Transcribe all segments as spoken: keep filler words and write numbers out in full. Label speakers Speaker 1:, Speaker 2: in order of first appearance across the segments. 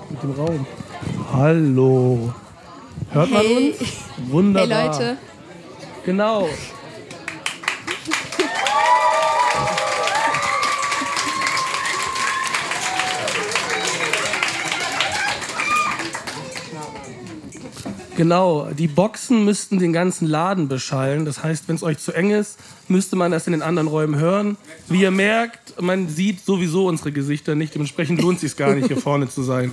Speaker 1: mit dem Raum. Hallo. Hört man
Speaker 2: hey.
Speaker 1: uns? Wunderbar.
Speaker 2: Hey Leute.
Speaker 1: Genau. Genau, die Boxen müssten den ganzen Laden beschallen. Das heißt, wenn es euch zu eng ist, müsste man das in den anderen Räumen hören. Wie ihr merkt, man sieht sowieso unsere Gesichter nicht. Dementsprechend lohnt es sich gar nicht, hier vorne zu sein.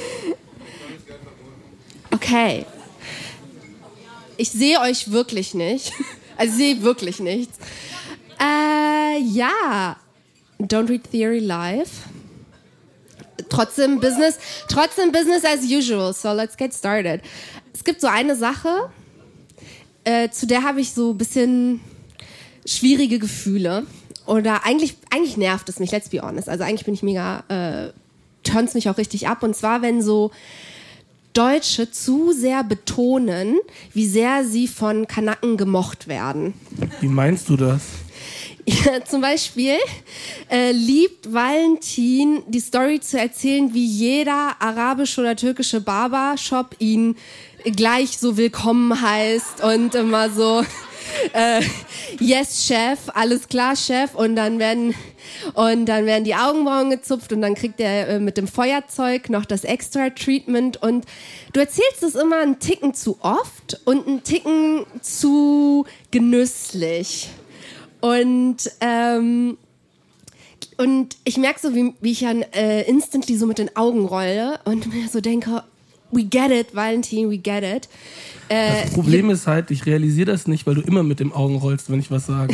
Speaker 2: Okay. Ich sehe euch wirklich nicht. Also ich sehe wirklich nichts. Äh, ja. Don't Read Theory live. Trotzdem Business, trotzdem Business as usual. So let's get started. Es gibt so eine Sache, äh, zu der habe ich so ein bisschen schwierige Gefühle. Oder eigentlich, eigentlich nervt es mich, let's be honest. Also eigentlich bin ich mega, äh, turns mich auch richtig ab. Und zwar, wenn so Deutsche zu sehr betonen, wie sehr sie von Kanaken gemocht werden.
Speaker 1: Wie meinst du das?
Speaker 2: Ja, zum Beispiel äh, liebt Valentin die Story zu erzählen, wie jeder arabische oder türkische Barbershop ihn gleich so willkommen heißt und immer so äh, yes Chef, alles klar Chef, und dann werden und dann werden die Augenbrauen gezupft und dann kriegt er äh, mit dem Feuerzeug noch das Extra Treatment, und du erzählst es immer einen Ticken zu oft und einen Ticken zu genüsslich. Und ähm, und ich merke so, wie, wie ich dann äh, instantly so mit den Augen rolle und mir so denke, we get it, Valentin, we get it. Äh,
Speaker 1: das Problem ist halt, ich realisiere das nicht, weil du immer mit den Augen rollst, wenn ich was sage.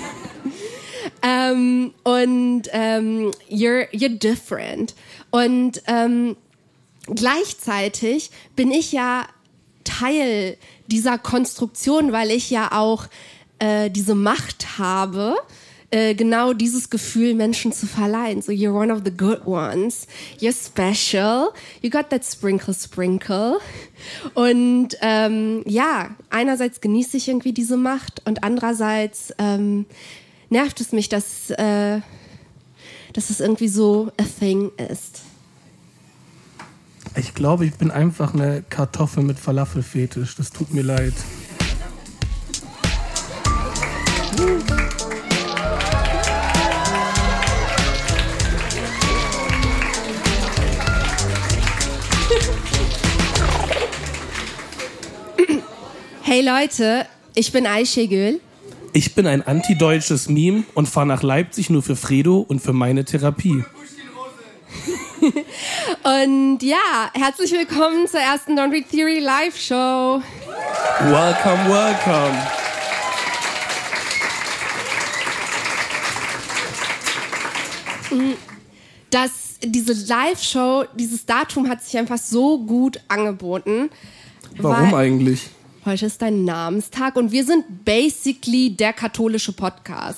Speaker 2: ähm, und ähm, you're, you're different. Und ähm, gleichzeitig bin ich ja Teil dieser Konstruktion, weil ich ja auch äh, diese Macht habe, äh, genau dieses Gefühl Menschen zu verleihen. So, you're one of the good ones. You're special. You got that sprinkle, sprinkle. Und ähm, ja, einerseits genieße ich irgendwie diese Macht und andererseits ähm, nervt es mich, dass, äh, dass es irgendwie so a thing ist.
Speaker 1: Ich glaube, ich bin einfach eine Kartoffel mit Falafelfetisch. Das tut mir leid.
Speaker 2: Hey Leute, ich bin Ayşegül.
Speaker 1: Ich bin ein antideutsches Meme und fahre nach Leipzig nur für Fredo und für meine Therapie.
Speaker 2: Und ja, herzlich willkommen zur ersten Don't Read Theory Live Show.
Speaker 1: Welcome, welcome.
Speaker 2: Das, diese Live-Show, dieses Datum hat sich einfach so gut angeboten.
Speaker 1: Warum eigentlich?
Speaker 2: Heute ist dein Namenstag und wir sind basically der katholische Podcast.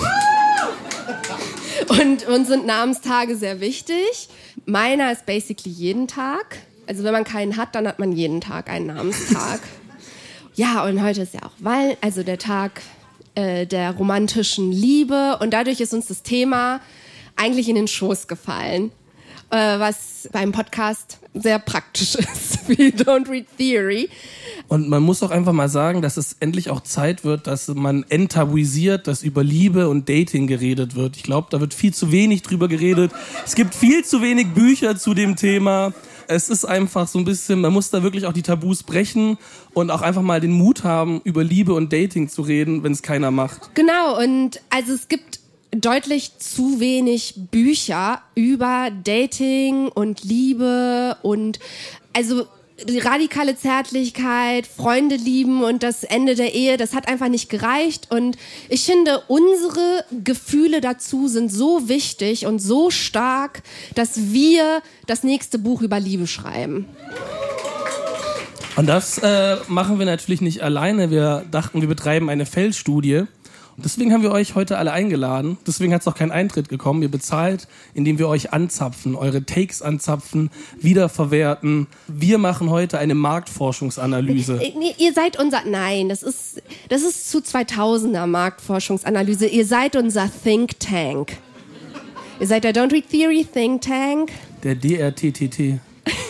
Speaker 2: Und uns sind Namenstage sehr wichtig. Meiner ist basically jeden Tag. Also wenn man keinen hat, dann hat man jeden Tag einen Namenstag. Ja, und heute ist ja auch Wal- also der Tag äh, der romantischen Liebe. Und dadurch ist uns das Thema eigentlich in den Schoß gefallen. Äh, was beim Podcast sehr praktisch ist, wie Don't Read Theory.
Speaker 1: Und man muss auch einfach mal sagen, dass es endlich auch Zeit wird, dass man enttabuisiert, dass über Liebe und Dating geredet wird. Ich glaube, da wird viel zu wenig drüber geredet. Es gibt viel zu wenig Bücher zu dem Thema. Es ist einfach so ein bisschen, man muss da wirklich auch die Tabus brechen und auch einfach mal den Mut haben, über Liebe und Dating zu reden, wenn es keiner macht.
Speaker 2: Genau, und also es gibt deutlich zu wenig Bücher über Dating und Liebe und also die radikale Zärtlichkeit, Freunde lieben und das Ende der Ehe, das hat einfach nicht gereicht. Und ich finde, unsere Gefühle dazu sind so wichtig und so stark, dass wir das nächste Buch über Liebe schreiben.
Speaker 1: Und das äh, machen wir natürlich nicht alleine. Wir dachten, wir betreiben eine Feldstudie. Deswegen haben wir euch heute alle eingeladen. Deswegen hat es auch keinen Eintritt gekommen. Ihr bezahlt, indem wir euch anzapfen, eure Takes anzapfen, wiederverwerten. Wir machen heute eine Marktforschungsanalyse.
Speaker 2: Nee, ihr seid unser... Nein, das ist, das ist zu zweitausender Marktforschungsanalyse. Ihr seid unser Think Tank. Ihr seid der Don't Read Theory Think Tank.
Speaker 1: Der D R T T T.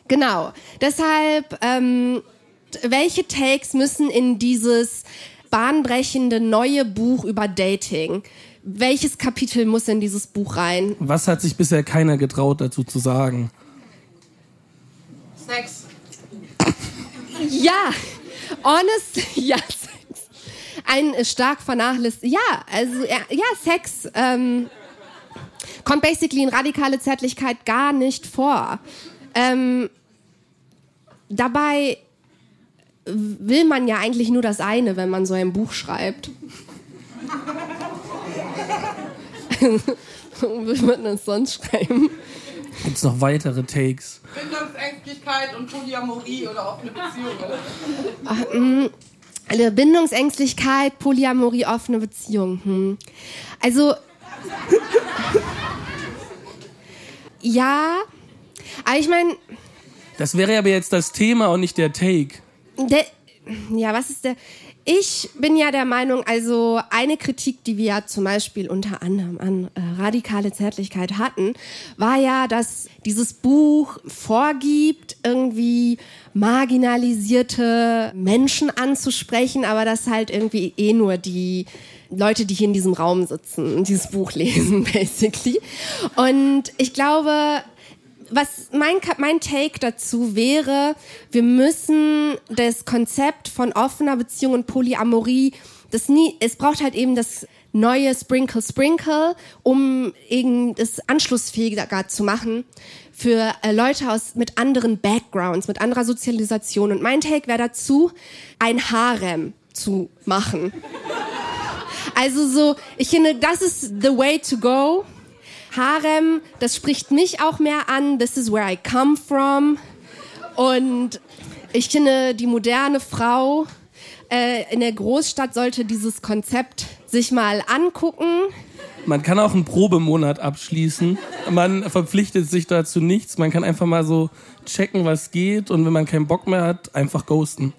Speaker 2: Genau. Deshalb, ähm, welche Takes müssen in dieses bahnbrechende neue Buch über Dating? Welches Kapitel muss in dieses Buch rein?
Speaker 1: Was hat sich bisher keiner getraut, dazu zu sagen?
Speaker 3: Sex.
Speaker 2: Ja, honest, ja, Sex. Ein stark vernachlässigter, ja, also, ja, ja Sex, ähm, kommt basically in radikale Zärtlichkeit gar nicht vor. Ähm, dabei will man ja eigentlich nur das eine, wenn man so ein Buch schreibt. Wo will man das sonst schreiben?
Speaker 1: Gibt es noch weitere Takes?
Speaker 3: Bindungsängstlichkeit und Polyamorie oder offene Beziehungen.
Speaker 2: Ach, mh, eine Bindungsängstlichkeit, Polyamorie, offene Beziehung. Hm. Also, ja, aber ich meine...
Speaker 1: Das wäre aber jetzt das Thema und nicht der Take.
Speaker 2: Der, ja, was ist der... Ich bin ja der Meinung, also eine Kritik, die wir ja zum Beispiel unter anderem an äh, radikale Zärtlichkeit hatten, war ja, dass dieses Buch vorgibt, irgendwie marginalisierte Menschen anzusprechen, aber dass halt irgendwie eh nur die Leute, die hier in diesem Raum sitzen, dieses Buch lesen, basically. Und ich glaube... Was mein, mein Take dazu wäre, wir müssen das Konzept von offener Beziehung und Polyamorie, das nie, es braucht halt eben das neue Sprinkle Sprinkle, um eben das anschlussfähiger zu machen für äh, Leute aus mit anderen Backgrounds, mit anderer Sozialisation. Und mein Take wäre dazu, ein Harem zu machen. Also so, ich finde, das ist the way to go. Harem, das spricht mich auch mehr an. This is where I come from. Und ich finde, die moderne Frau äh, in der Großstadt sollte dieses Konzept sich mal angucken.
Speaker 1: Man kann auch einen Probemonat abschließen. Man verpflichtet sich dazu nichts. Man kann einfach mal so checken, was geht. Und wenn man keinen Bock mehr hat, einfach ghosten.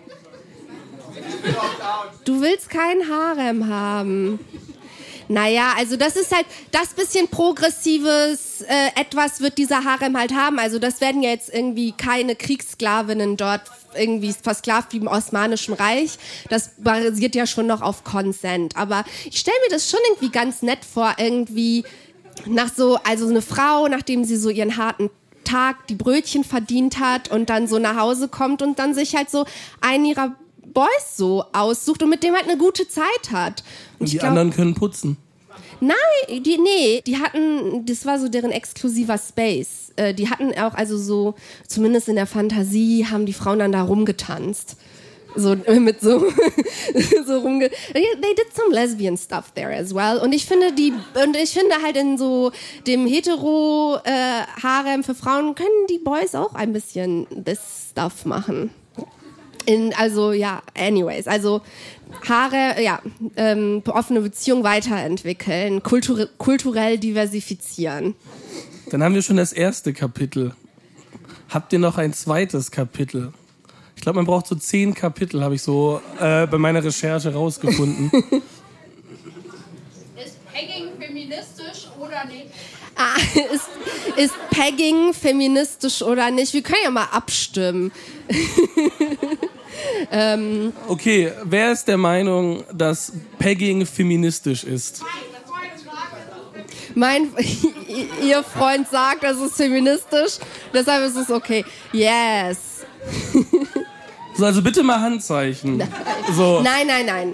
Speaker 2: Du willst kein Harem haben. Naja, also das ist halt, das bisschen progressives äh, etwas wird dieser Harem halt haben. Also das werden ja jetzt irgendwie keine Kriegssklavinnen dort irgendwie versklavt wie im Osmanischen Reich. Das basiert ja schon noch auf Consent. Aber ich stelle mir das schon irgendwie ganz nett vor, irgendwie nach so, also so eine Frau, nachdem sie so ihren harten Tag die Brötchen verdient hat und dann so nach Hause kommt und dann sich halt so einen ihrer Boys so aussucht und mit dem halt eine gute Zeit hat.
Speaker 1: Und, und die glaub, anderen können putzen.
Speaker 2: Nein, die, nee, die hatten, das war so deren exklusiver Space. Äh, die hatten auch, also so, zumindest in der Fantasie, haben die Frauen dann da rumgetanzt. So, mit so, so rumge... They did some lesbian stuff there as well. Und ich finde, die, und ich finde halt in so dem Hetero-Harem äh, für Frauen können die Boys auch ein bisschen this stuff machen. In, also ja, anyways, also Haare, ja, ähm, offene Beziehung weiterentwickeln, kultur- kulturell diversifizieren.
Speaker 1: Dann haben wir schon das erste Kapitel. Habt ihr noch ein zweites Kapitel? Ich glaube, man braucht so zehn Kapitel, habe ich so äh, bei meiner Recherche rausgefunden.
Speaker 3: Ist Pegging feministisch oder nicht?
Speaker 2: Ah, ist, ist Pegging feministisch oder nicht? Wir können ja mal abstimmen. ähm,
Speaker 1: okay, wer ist der Meinung, dass Pegging feministisch ist?
Speaker 2: Mein, ihr Freund sagt, das ist feministisch, deshalb ist es okay. Yes.
Speaker 1: So, also bitte mal Handzeichen.
Speaker 2: Nein,
Speaker 1: so.
Speaker 2: nein, nein. nein.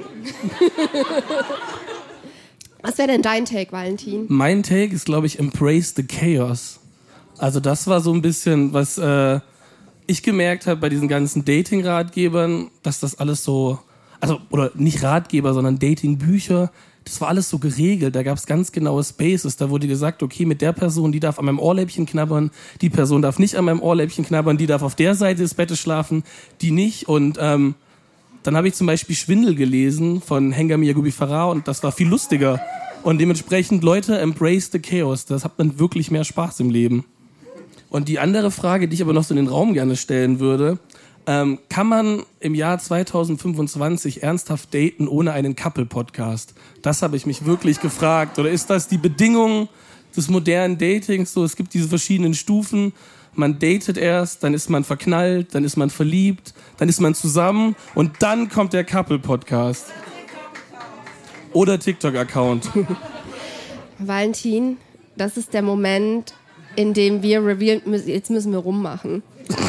Speaker 2: Was wäre denn dein Take, Valentin?
Speaker 1: Mein Take ist, glaube ich, Embrace the Chaos. Also das war so ein bisschen, was äh, ich gemerkt habe bei diesen ganzen Dating-Ratgebern, dass das alles so, also oder nicht Ratgeber, sondern Dating-Bücher, das war alles so geregelt. Da gab es ganz genaue Spaces. Da wurde gesagt, okay, mit der Person, die darf an meinem Ohrläppchen knabbern, die Person darf nicht an meinem Ohrläppchen knabbern, die darf auf der Seite des Bettes schlafen, die nicht. Und ähm, dann habe ich zum Beispiel Schwindel gelesen von Hengami Yagubi Farah und das war viel lustiger. Und dementsprechend, Leute, embrace the chaos. Das hat man wirklich mehr Spaß im Leben. Und die andere Frage, die ich aber noch so in den Raum gerne stellen würde, ähm, kann man im Jahr zweitausendfünfundzwanzig ernsthaft daten ohne einen Couple-Podcast? Das habe ich mich wirklich gefragt. Oder ist das die Bedingung des modernen Datings? So, es gibt diese verschiedenen Stufen. Man datet erst, dann ist man verknallt, dann ist man verliebt, dann ist man zusammen und dann kommt der Couple-Podcast. Oder TikTok-Account.
Speaker 2: Valentin, das ist der Moment, in dem wir revealen, jetzt müssen wir rummachen.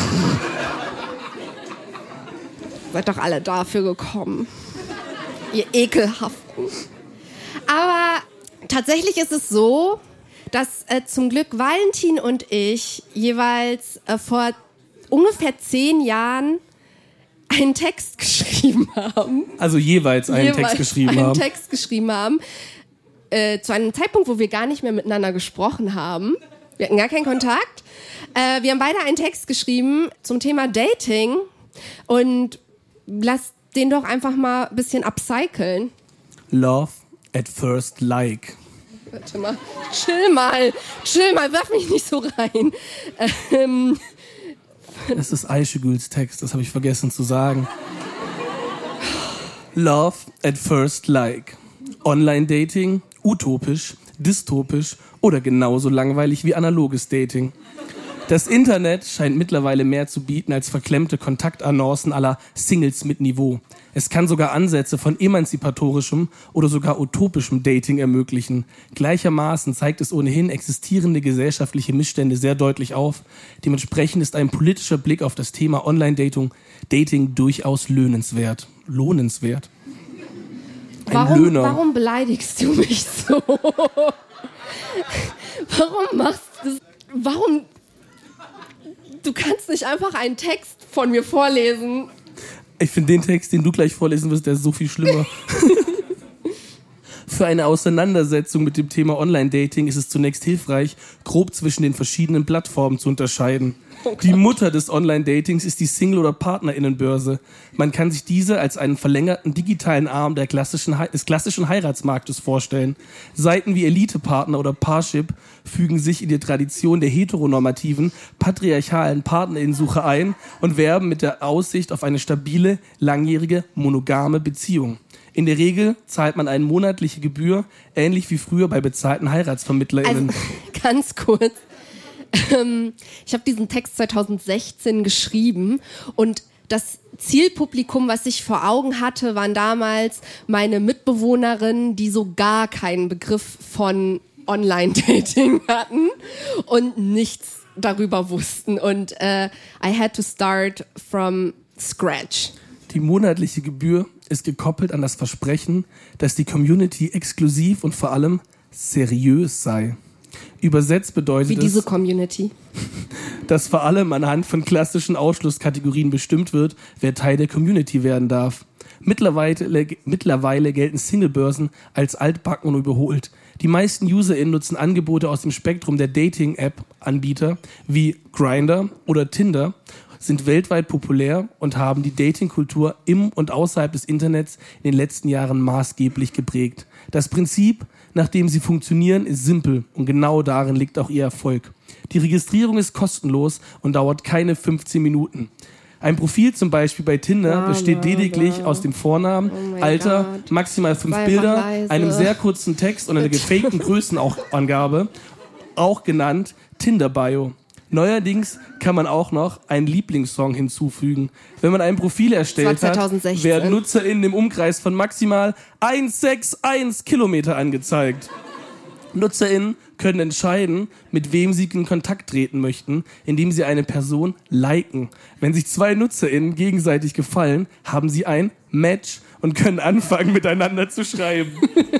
Speaker 2: Seid doch alle dafür gekommen. Ihr Ekelhaften. Aber tatsächlich ist es so, dass äh, zum Glück Valentin und ich jeweils äh, vor ungefähr zehn Jahren einen Text geschrieben haben.
Speaker 1: Also jeweils einen
Speaker 2: jeweils
Speaker 1: Text geschrieben
Speaker 2: einen
Speaker 1: haben.
Speaker 2: Text geschrieben haben. Äh, zu einem Zeitpunkt, wo wir gar nicht mehr miteinander gesprochen haben. Wir hatten gar keinen Kontakt. Äh, wir haben beide einen Text geschrieben zum Thema Dating und lass den doch einfach mal ein bisschen upcyclen.
Speaker 1: Love at first like.
Speaker 2: Warte mal, chill mal, chill mal, werf mich nicht so rein. Ähm.
Speaker 1: Das ist Ayşegül's Text, das habe ich vergessen zu sagen. Love at first like. Online-Dating, utopisch, dystopisch oder genauso langweilig wie analoges Dating. Das Internet scheint mittlerweile mehr zu bieten als verklemmte Kontaktannoncen à la Singles mit Niveau. Es kann sogar Ansätze von emanzipatorischem oder sogar utopischem Dating ermöglichen. Gleichermaßen zeigt es ohnehin existierende gesellschaftliche Missstände sehr deutlich auf. Dementsprechend ist ein politischer Blick auf das Thema Online-Dating Dating durchaus lohnenswert. Lohnenswert. Ein
Speaker 2: warum,
Speaker 1: Löhner.
Speaker 2: Warum beleidigst du mich so? Warum machst du das? Warum? Du kannst nicht einfach einen Text von mir vorlesen.
Speaker 1: Ich finde den Text, den du gleich vorlesen wirst, der ist so viel schlimmer. Für eine Auseinandersetzung mit dem Thema Online-Dating ist es zunächst hilfreich, grob zwischen den verschiedenen Plattformen zu unterscheiden. Oh die Mutter des Online-Datings ist die Single- oder PartnerInnenbörse. Man kann sich diese als einen verlängerten digitalen Arm der klassischen, des klassischen Heiratsmarktes vorstellen. Seiten wie Elite-Partner oder Parship fügen sich in die Tradition der heteronormativen, patriarchalen PartnerInnensuche ein und werben mit der Aussicht auf eine stabile, langjährige, monogame Beziehung. In der Regel zahlt man eine monatliche Gebühr, ähnlich wie früher bei bezahlten HeiratsvermittlerInnen.
Speaker 2: Also, ganz kurz. Ähm, ich habe diesen Text zwanzig sechzehn geschrieben und das Zielpublikum, was ich vor Augen hatte, waren damals meine Mitbewohnerinnen, die so gar keinen Begriff von Online-Dating hatten und nichts darüber wussten. Und äh, I had to start from scratch.
Speaker 1: Die monatliche Gebühr ist gekoppelt an das Versprechen, dass die Community exklusiv und vor allem seriös sei. Übersetzt bedeutet
Speaker 2: Wie
Speaker 1: es,
Speaker 2: diese Community.
Speaker 1: dass vor allem anhand von klassischen Ausschlusskategorien bestimmt wird, wer Teil der Community werden darf. Mittlerweile, mittlerweile gelten Singlebörsen als altbacken und überholt. Die meisten UserInnen nutzen Angebote aus dem Spektrum der Dating-App-Anbieter wie Grindr oder Tinder, sind weltweit populär und haben die Dating-Kultur im und außerhalb des Internets in den letzten Jahren maßgeblich geprägt. Das Prinzip, nach dem sie funktionieren, ist simpel und genau darin liegt auch ihr Erfolg. Die Registrierung ist kostenlos und dauert keine fünfzehn Minuten. Ein Profil zum Beispiel bei Tinder
Speaker 2: bla,
Speaker 1: besteht
Speaker 2: bla,
Speaker 1: lediglich
Speaker 2: bla.
Speaker 1: aus dem Vornamen,
Speaker 2: Oh
Speaker 1: Alter,
Speaker 2: Gott.
Speaker 1: maximal fünf
Speaker 2: Sei
Speaker 1: Bilder,
Speaker 2: einfach leise.
Speaker 1: einem sehr kurzen Text und einer gefakten Größenangabe, auch genannt Tinder-Bio. Neuerdings kann man auch noch einen Lieblingssong hinzufügen. Wenn man ein Profil erstellt hat,
Speaker 2: zwanzig sechzehn.
Speaker 1: werden NutzerInnen im Umkreis von maximal hundertsechsundsechzig Kilometer angezeigt. NutzerInnen können entscheiden, mit wem sie in Kontakt treten möchten, indem sie eine Person liken. Wenn sich zwei NutzerInnen gegenseitig gefallen, haben sie ein Match und können anfangen, miteinander zu schreiben.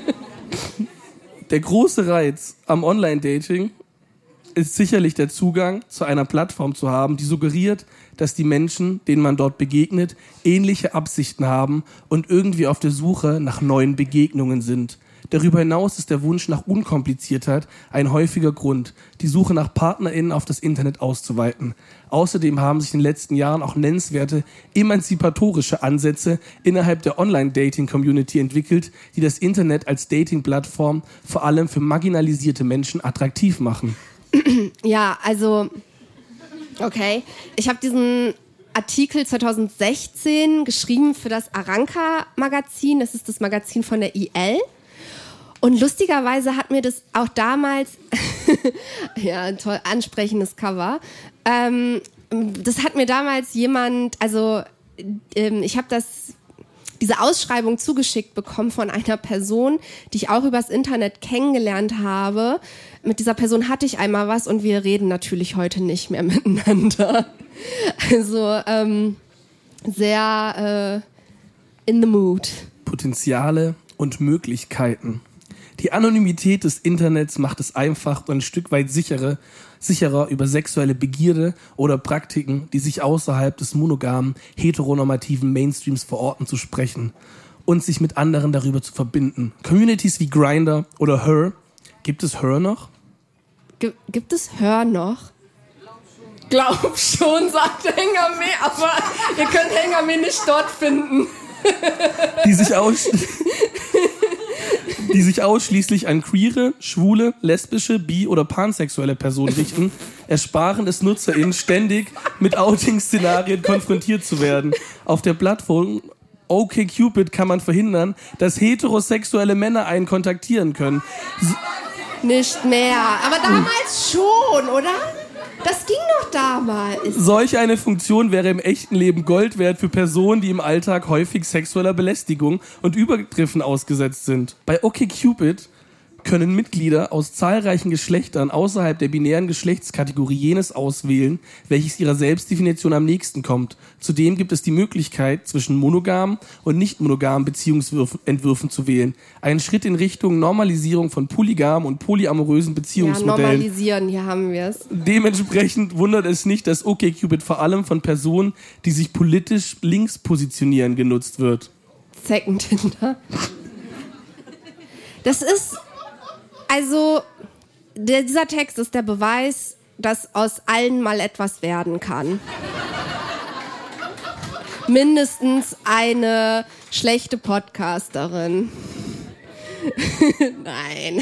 Speaker 1: Der große Reiz am Online-Dating ist sicherlich der Zugang zu einer Plattform zu haben, die suggeriert, dass die Menschen, denen man dort begegnet, ähnliche Absichten haben und irgendwie auf der Suche nach neuen Begegnungen sind. Darüber hinaus ist der Wunsch nach Unkompliziertheit ein häufiger Grund, die Suche nach PartnerInnen auf das Internet auszuweiten. Außerdem haben sich in den letzten Jahren auch nennenswerte emanzipatorische Ansätze innerhalb der Online-Dating-Community entwickelt, die das Internet als Dating-Plattform vor allem für marginalisierte Menschen attraktiv machen.
Speaker 2: Ja, also, okay. Ich habe diesen Artikel zwanzig sechzehn geschrieben für das Aranka-Magazin. Das ist das Magazin von der I L. Und lustigerweise hat mir das auch damals Ja, ein toll ansprechendes Cover. Ähm, das hat mir damals jemand, also ähm, ich habe das diese Ausschreibung zugeschickt bekommen von einer Person, die ich auch übers Internet kennengelernt habe. Mit dieser Person hatte ich einmal was und wir reden natürlich heute nicht mehr miteinander. Also ähm, sehr äh, in the mood.
Speaker 1: Potenziale und Möglichkeiten. Die Anonymität des Internets macht es einfach und ein Stück weit sicherer, sicherer über sexuelle Begierde oder Praktiken, die sich außerhalb des monogamen, heteronormativen Mainstreams verorten, zu sprechen und sich mit anderen darüber zu verbinden. Communities wie Grindr oder Her. Gibt es Her noch?
Speaker 2: G- gibt es Her noch? Glaub schon, sagt Hengame, aber ihr könnt Hengame nicht dort finden.
Speaker 1: Die sich aus... die sich ausschließlich an queere, schwule, lesbische, bi- oder pansexuelle Personen richten, ersparen es NutzerInnen ständig mit Outing-Szenarien konfrontiert zu werden. Auf der Plattform OkCupid kann man verhindern, dass heterosexuelle Männer einen kontaktieren können.
Speaker 2: Nicht mehr, aber damals schon, oder? Das ging doch damals.
Speaker 1: Solch eine Funktion wäre im echten Leben Gold wert für Personen, die im Alltag häufig sexueller Belästigung und Übergriffen ausgesetzt sind. Bei OkCupid können Mitglieder aus zahlreichen Geschlechtern außerhalb der binären Geschlechtskategorie jenes auswählen, welches ihrer Selbstdefinition am nächsten kommt. Zudem gibt es die Möglichkeit, zwischen monogamen und nicht monogamen Beziehungsentwürfen zu wählen. Ein Schritt in Richtung Normalisierung von polygamen und polyamorösen Beziehungsmodellen.
Speaker 2: Ja, normalisieren, hier haben wir es.
Speaker 1: Dementsprechend wundert es nicht, dass OkCupid vor allem von Personen, die sich politisch links positionieren, genutzt wird.
Speaker 2: Second Tinder. Das ist... Also, der, dieser Text ist der Beweis, dass aus allen mal etwas werden kann. Mindestens eine schlechte Podcasterin. Nein.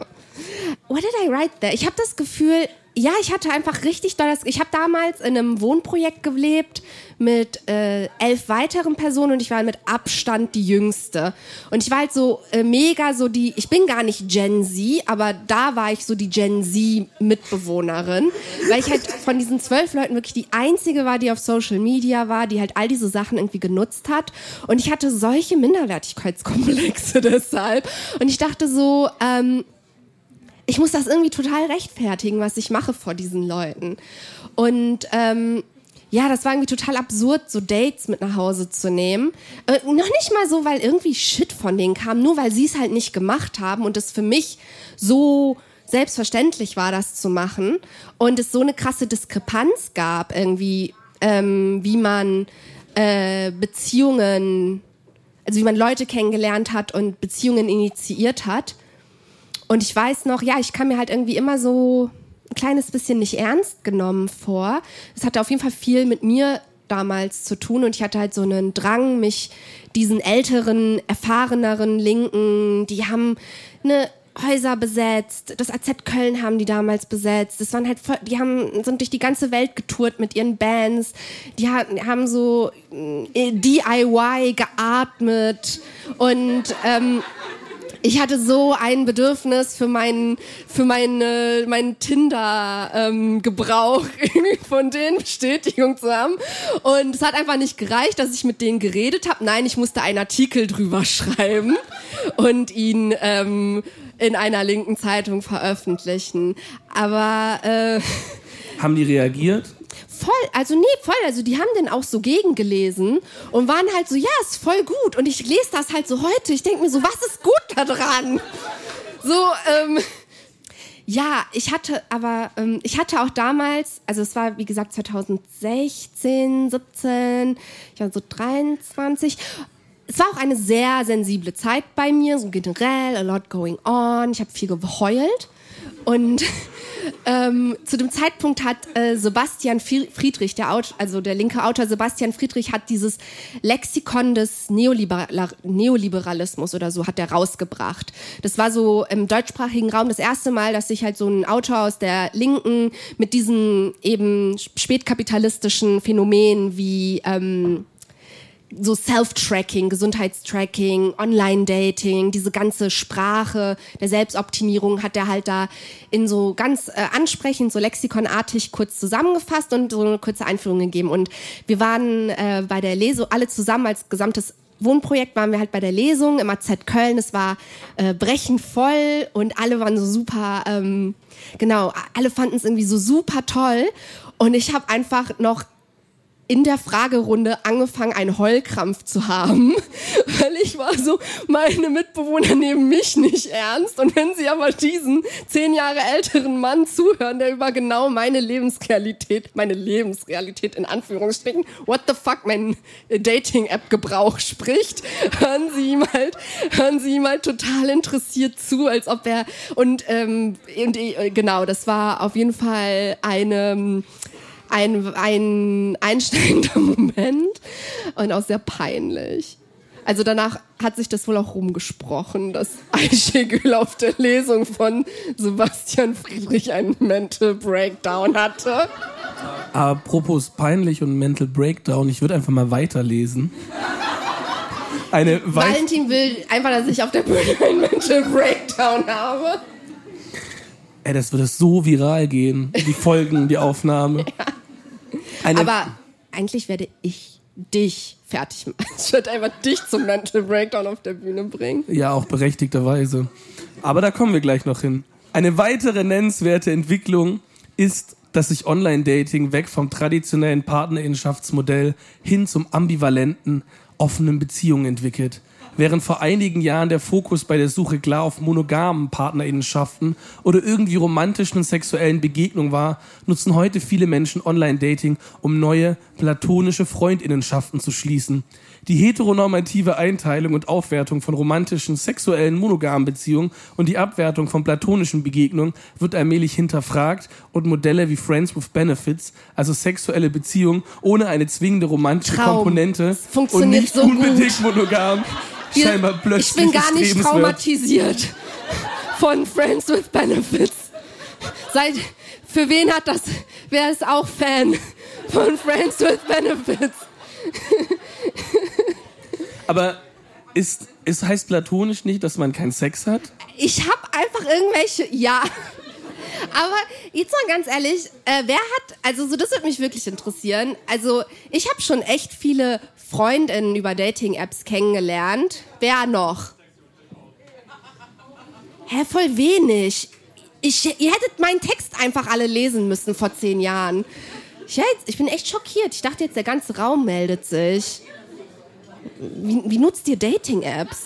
Speaker 2: What did I write there? Ich habe das Gefühl, ja, ich hatte einfach richtig doll das... Ich habe damals in einem Wohnprojekt gelebt mit äh, elf weiteren Personen und ich war mit Abstand die Jüngste. Und ich war halt so äh, mega so die... Ich bin gar nicht Gen Z, aber da war ich so die Gen Z-Mitbewohnerin, weil ich halt von diesen zwölf Leuten wirklich die einzige war, die auf Social Media war, die halt all diese Sachen irgendwie genutzt hat. Und ich hatte solche Minderwertigkeitskomplexe deshalb. Und ich dachte so... Ähm, ich muss das irgendwie total rechtfertigen, was ich mache vor diesen Leuten. Und ähm, ja, das war irgendwie total absurd, so Dates mit nach Hause zu nehmen. Äh, noch nicht mal so, weil irgendwie Shit von denen kam, nur weil sie es halt nicht gemacht haben und es für mich so selbstverständlich war, das zu machen. Und es so eine krasse Diskrepanz gab, irgendwie, ähm, wie man äh, Beziehungen, also wie man Leute kennengelernt hat und Beziehungen initiiert hat. Und ich weiß noch, ja, ich kam mir halt irgendwie immer so ein kleines bisschen nicht ernst genommen vor. Es hatte auf jeden Fall viel mit mir damals zu tun und ich hatte halt so einen Drang, mich diesen älteren, erfahreneren Linken, die haben eine Häuser besetzt, das A Z Köln haben die damals besetzt, das waren halt voll, die haben, sind durch die ganze Welt getourt mit ihren Bands, die haben so D I Y geatmet und ähm, ich hatte so ein Bedürfnis für meinen, für meine, meinen Tinder-Gebrauch, ähm, irgendwie von denen Bestätigung zu haben. Und es hat einfach nicht gereicht, dass ich mit denen geredet habe. Nein, ich musste einen Artikel drüber schreiben und ihn ähm, in einer linken Zeitung veröffentlichen. Aber äh,
Speaker 1: haben die reagiert?
Speaker 2: Voll, also nee, voll, also die haben den auch so gegengelesen und waren halt so, ja, ist voll gut und ich lese das halt so heute, ich denke mir so, was ist gut da dran? So, ähm, ja, ich hatte aber, ähm, ich hatte auch damals, also es war wie gesagt zwanzig sechzehn, siebzehn, ich war so dreiundzwanzig, es war auch eine sehr sensible Zeit bei mir, so generell, a lot going on, ich habe viel geheult und ähm, zu dem Zeitpunkt hat äh, Sebastian Friedrich, der Autor, also der linke Autor Sebastian Friedrich, hat dieses Lexikon des Neoliberal- Neoliberalismus oder so hat der rausgebracht. Das war so im deutschsprachigen Raum das erste Mal, dass sich halt so ein Autor aus der Linken mit diesen eben spätkapitalistischen Phänomenen wie ähm, so Self-Tracking, Gesundheitstracking, Online-Dating, diese ganze Sprache der Selbstoptimierung hat er halt da in so ganz äh, ansprechend, so lexikonartig kurz zusammengefasst und so eine kurze Einführung gegeben. Und wir waren äh, bei der Lesung, alle zusammen als gesamtes Wohnprojekt waren wir halt bei der Lesung im A Z Köln. Es war äh, brechend voll und alle waren so super, ähm, genau, alle fanden es irgendwie so super toll. Und ich habe einfach noch in der Fragerunde angefangen, einen Heulkrampf zu haben, weil ich war so, meine Mitbewohner nehmen mich nicht ernst. Und wenn sie aber diesen zehn Jahre älteren Mann zuhören, der über genau meine Lebensrealität, meine Lebensrealität in Anführungsstrichen, what the fuck, mein Dating-App-Gebrauch spricht, hören sie ihm halt, hören sie ihm halt total interessiert zu, als ob er, und, ähm, und äh, genau, das war auf jeden Fall eine, Ein, ein einsteigender Moment und auch sehr peinlich. Also danach hat sich das wohl auch rumgesprochen, dass Ayşegül auf der Lesung von Sebastian Friedrich einen Mental Breakdown hatte.
Speaker 1: Apropos peinlich und Mental Breakdown, ich würde einfach mal weiterlesen. Eine Wei-
Speaker 2: Valentin will einfach, dass ich auf der Bühne einen Mental Breakdown habe.
Speaker 1: Ey, das würde so viral gehen, die Folgen, die Aufnahme.
Speaker 2: Ja.
Speaker 1: Eine
Speaker 2: Aber eigentlich werde ich dich fertig machen. Ich werde einfach dich zum Mental Breakdown auf der Bühne bringen.
Speaker 1: Ja, auch berechtigterweise. Aber da kommen wir gleich noch hin. Eine weitere nennenswerte Entwicklung ist, dass sich Online-Dating weg vom traditionellen Partnerinnenschaftsmodell hin zum ambivalenten, offenen Beziehungen entwickelt. Während vor einigen Jahren der Fokus bei der Suche klar auf monogamen Partnerinnenschaften oder irgendwie romantischen und sexuellen Begegnungen war, nutzen heute viele Menschen Online-Dating, um neue platonische Freundinnenschaften zu schließen. Die heteronormative Einteilung und Aufwertung von romantischen, sexuellen, monogamen Beziehungen und die Abwertung von platonischen Begegnungen wird allmählich hinterfragt und Modelle wie Friends with Benefits, also sexuelle Beziehungen ohne eine zwingende romantische
Speaker 2: Traum.
Speaker 1: Komponente
Speaker 2: Funktioniert
Speaker 1: und nicht
Speaker 2: so
Speaker 1: unbedingt
Speaker 2: gut.
Speaker 1: monogam, scheinbar plötzlich
Speaker 2: ich bin gar nicht traumatisiert von Friends with Benefits. Seit, für wen hat das, wer ist auch Fan von Friends with Benefits?
Speaker 1: Aber ist, ist, heißt platonisch nicht, dass man keinen Sex hat?
Speaker 2: Ich hab einfach irgendwelche, ja. Aber jetzt mal ganz ehrlich, äh, wer hat, also so das würde mich wirklich interessieren. Also ich habe schon echt viele Freundinnen über Dating-Apps kennengelernt. Wer noch? Hä, voll wenig. Ich, ihr hättet meinen Text einfach alle lesen müssen vor zehn Jahren. Ich, ja, jetzt, ich bin echt schockiert. Ich dachte jetzt, der ganze Raum meldet sich. Wie, wie nutzt ihr Dating-Apps?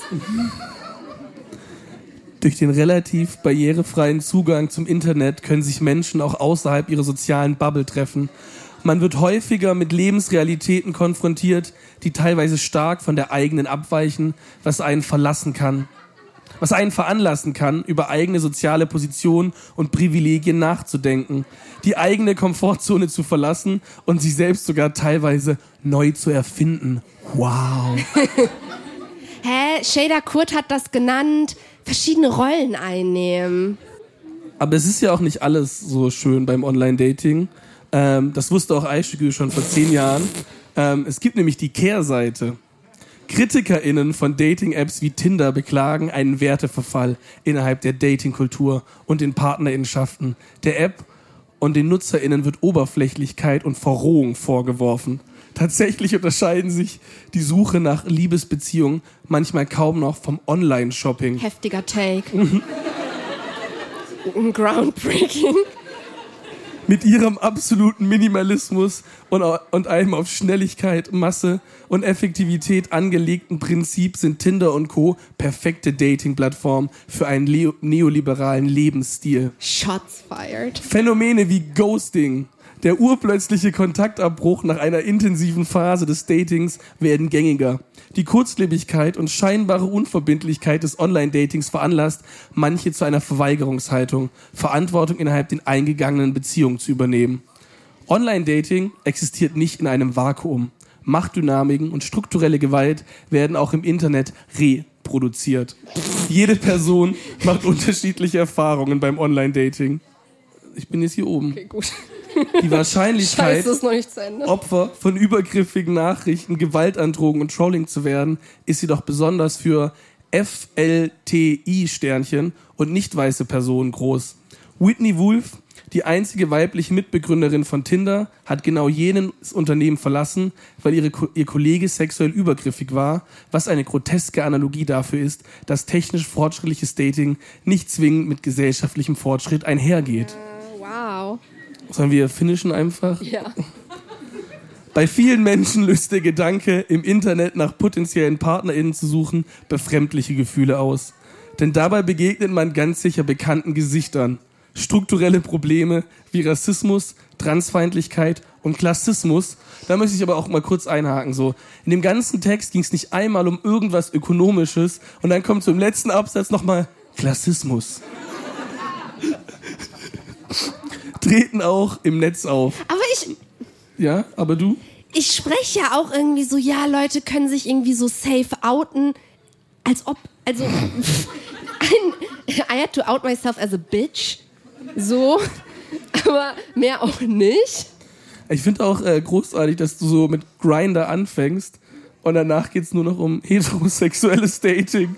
Speaker 1: Durch den relativ barrierefreien Zugang zum Internet können sich Menschen auch außerhalb ihrer sozialen Bubble treffen. Man wird häufiger mit Lebensrealitäten konfrontiert, die teilweise stark von der eigenen abweichen, was einen verlassen kann. Was einen veranlassen kann, über eigene soziale Position und Privilegien nachzudenken, die eigene Komfortzone zu verlassen und sich selbst sogar teilweise neu zu erfinden. Wow.
Speaker 2: Hä? Shader Kurt hat das genannt, verschiedene Rollen einnehmen.
Speaker 1: Aber es ist ja auch nicht alles so schön beim Online-Dating. Ähm, das wusste auch Ayşegül schon vor zehn Jahren. Ähm, es gibt nämlich die Kehrseite. KritikerInnen von Dating-Apps wie Tinder beklagen einen Werteverfall innerhalb der Dating-Kultur und den PartnerInnenschaften der App, und den NutzerInnen wird Oberflächlichkeit und Verrohung vorgeworfen. Tatsächlich unterscheiden sich die Suche nach Liebesbeziehungen manchmal kaum noch vom Online-Shopping.
Speaker 2: Heftiger Take. Groundbreaking.
Speaker 1: Mit ihrem absoluten Minimalismus und, und einem auf Schnelligkeit, Masse und Effektivität angelegten Prinzip sind Tinder und Co. perfekte Dating-Plattformen für einen leo- neoliberalen Lebensstil.
Speaker 2: Shots fired.
Speaker 1: Phänomene wie Ghosting, der urplötzliche Kontaktabbruch nach einer intensiven Phase des Datings werden gängiger. Die Kurzlebigkeit und scheinbare Unverbindlichkeit des Online-Datings veranlasst manche zu einer Verweigerungshaltung, Verantwortung innerhalb den eingegangenen Beziehungen zu übernehmen. Online-Dating existiert nicht in einem Vakuum. Machtdynamiken und strukturelle Gewalt werden auch im Internet reproduziert. Jede Person macht unterschiedliche Erfahrungen beim Online-Dating. Ich bin jetzt hier oben.
Speaker 2: Okay, gut.
Speaker 1: Die Wahrscheinlichkeit,
Speaker 2: Scheiße, ist noch nicht zu Ende.
Speaker 1: Opfer von übergriffigen Nachrichten, Gewaltandrohungen und Trolling zu werden, ist jedoch besonders für F L T I-Sternchen und nicht weiße Personen groß. Whitney Wolf, die einzige weibliche Mitbegründerin von Tinder, hat genau jenes Unternehmen verlassen, weil ihre, ihr Kollege sexuell übergriffig war, was eine groteske Analogie dafür ist, dass technisch fortschrittliches Dating nicht zwingend mit gesellschaftlichem Fortschritt einhergeht.
Speaker 2: Uh, wow.
Speaker 1: Sollen wir finishen einfach?
Speaker 2: Ja.
Speaker 1: Bei vielen Menschen löst der Gedanke, im Internet nach potenziellen PartnerInnen zu suchen, befremdliche Gefühle aus. Denn dabei begegnet man ganz sicher bekannten Gesichtern. Strukturelle Probleme wie Rassismus, Transfeindlichkeit und Klassismus. Da möchte ich aber auch mal kurz einhaken. So. In dem ganzen Text ging es nicht einmal um irgendwas Ökonomisches und dann kommt so im letzten Absatz nochmal Klassismus. Treten auch im Netz auf.
Speaker 2: Aber ich...
Speaker 1: Ja, aber du?
Speaker 2: Ich spreche ja auch irgendwie so, ja, Leute können sich irgendwie so safe outen, als ob, also, ein, I had to out myself as a bitch, so, aber mehr auch nicht.
Speaker 1: Ich finde auch äh, großartig, dass du so mit Grindr anfängst und danach geht's nur noch um heterosexuelles Dating.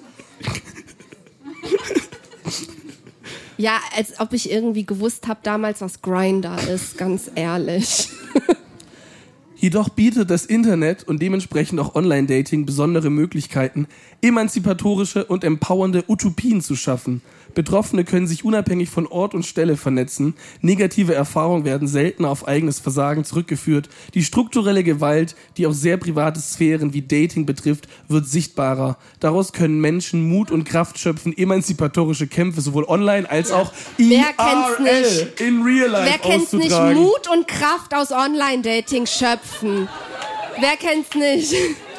Speaker 2: Ja, als ob ich irgendwie gewusst habe damals, was Grindr ist, ganz ehrlich.
Speaker 1: Jedoch bietet das Internet und dementsprechend auch Online-Dating besondere Möglichkeiten, emanzipatorische und empowernde Utopien zu schaffen. Betroffene können sich unabhängig von Ort und Stelle vernetzen. Negative Erfahrungen werden seltener auf eigenes Versagen zurückgeführt. Die strukturelle Gewalt, die auch sehr private Sphären wie Dating betrifft, wird sichtbarer. Daraus können Menschen Mut und Kraft schöpfen, emanzipatorische Kämpfe sowohl online als
Speaker 2: Ja.
Speaker 1: auch I
Speaker 2: Wer
Speaker 1: R
Speaker 2: kennt's
Speaker 1: L
Speaker 2: nicht?
Speaker 1: in Real Life
Speaker 2: Wer kennt's nicht?
Speaker 1: auszutragen.
Speaker 2: Mut und Kraft aus Online-Dating schöpfen. Wer kennt's nicht?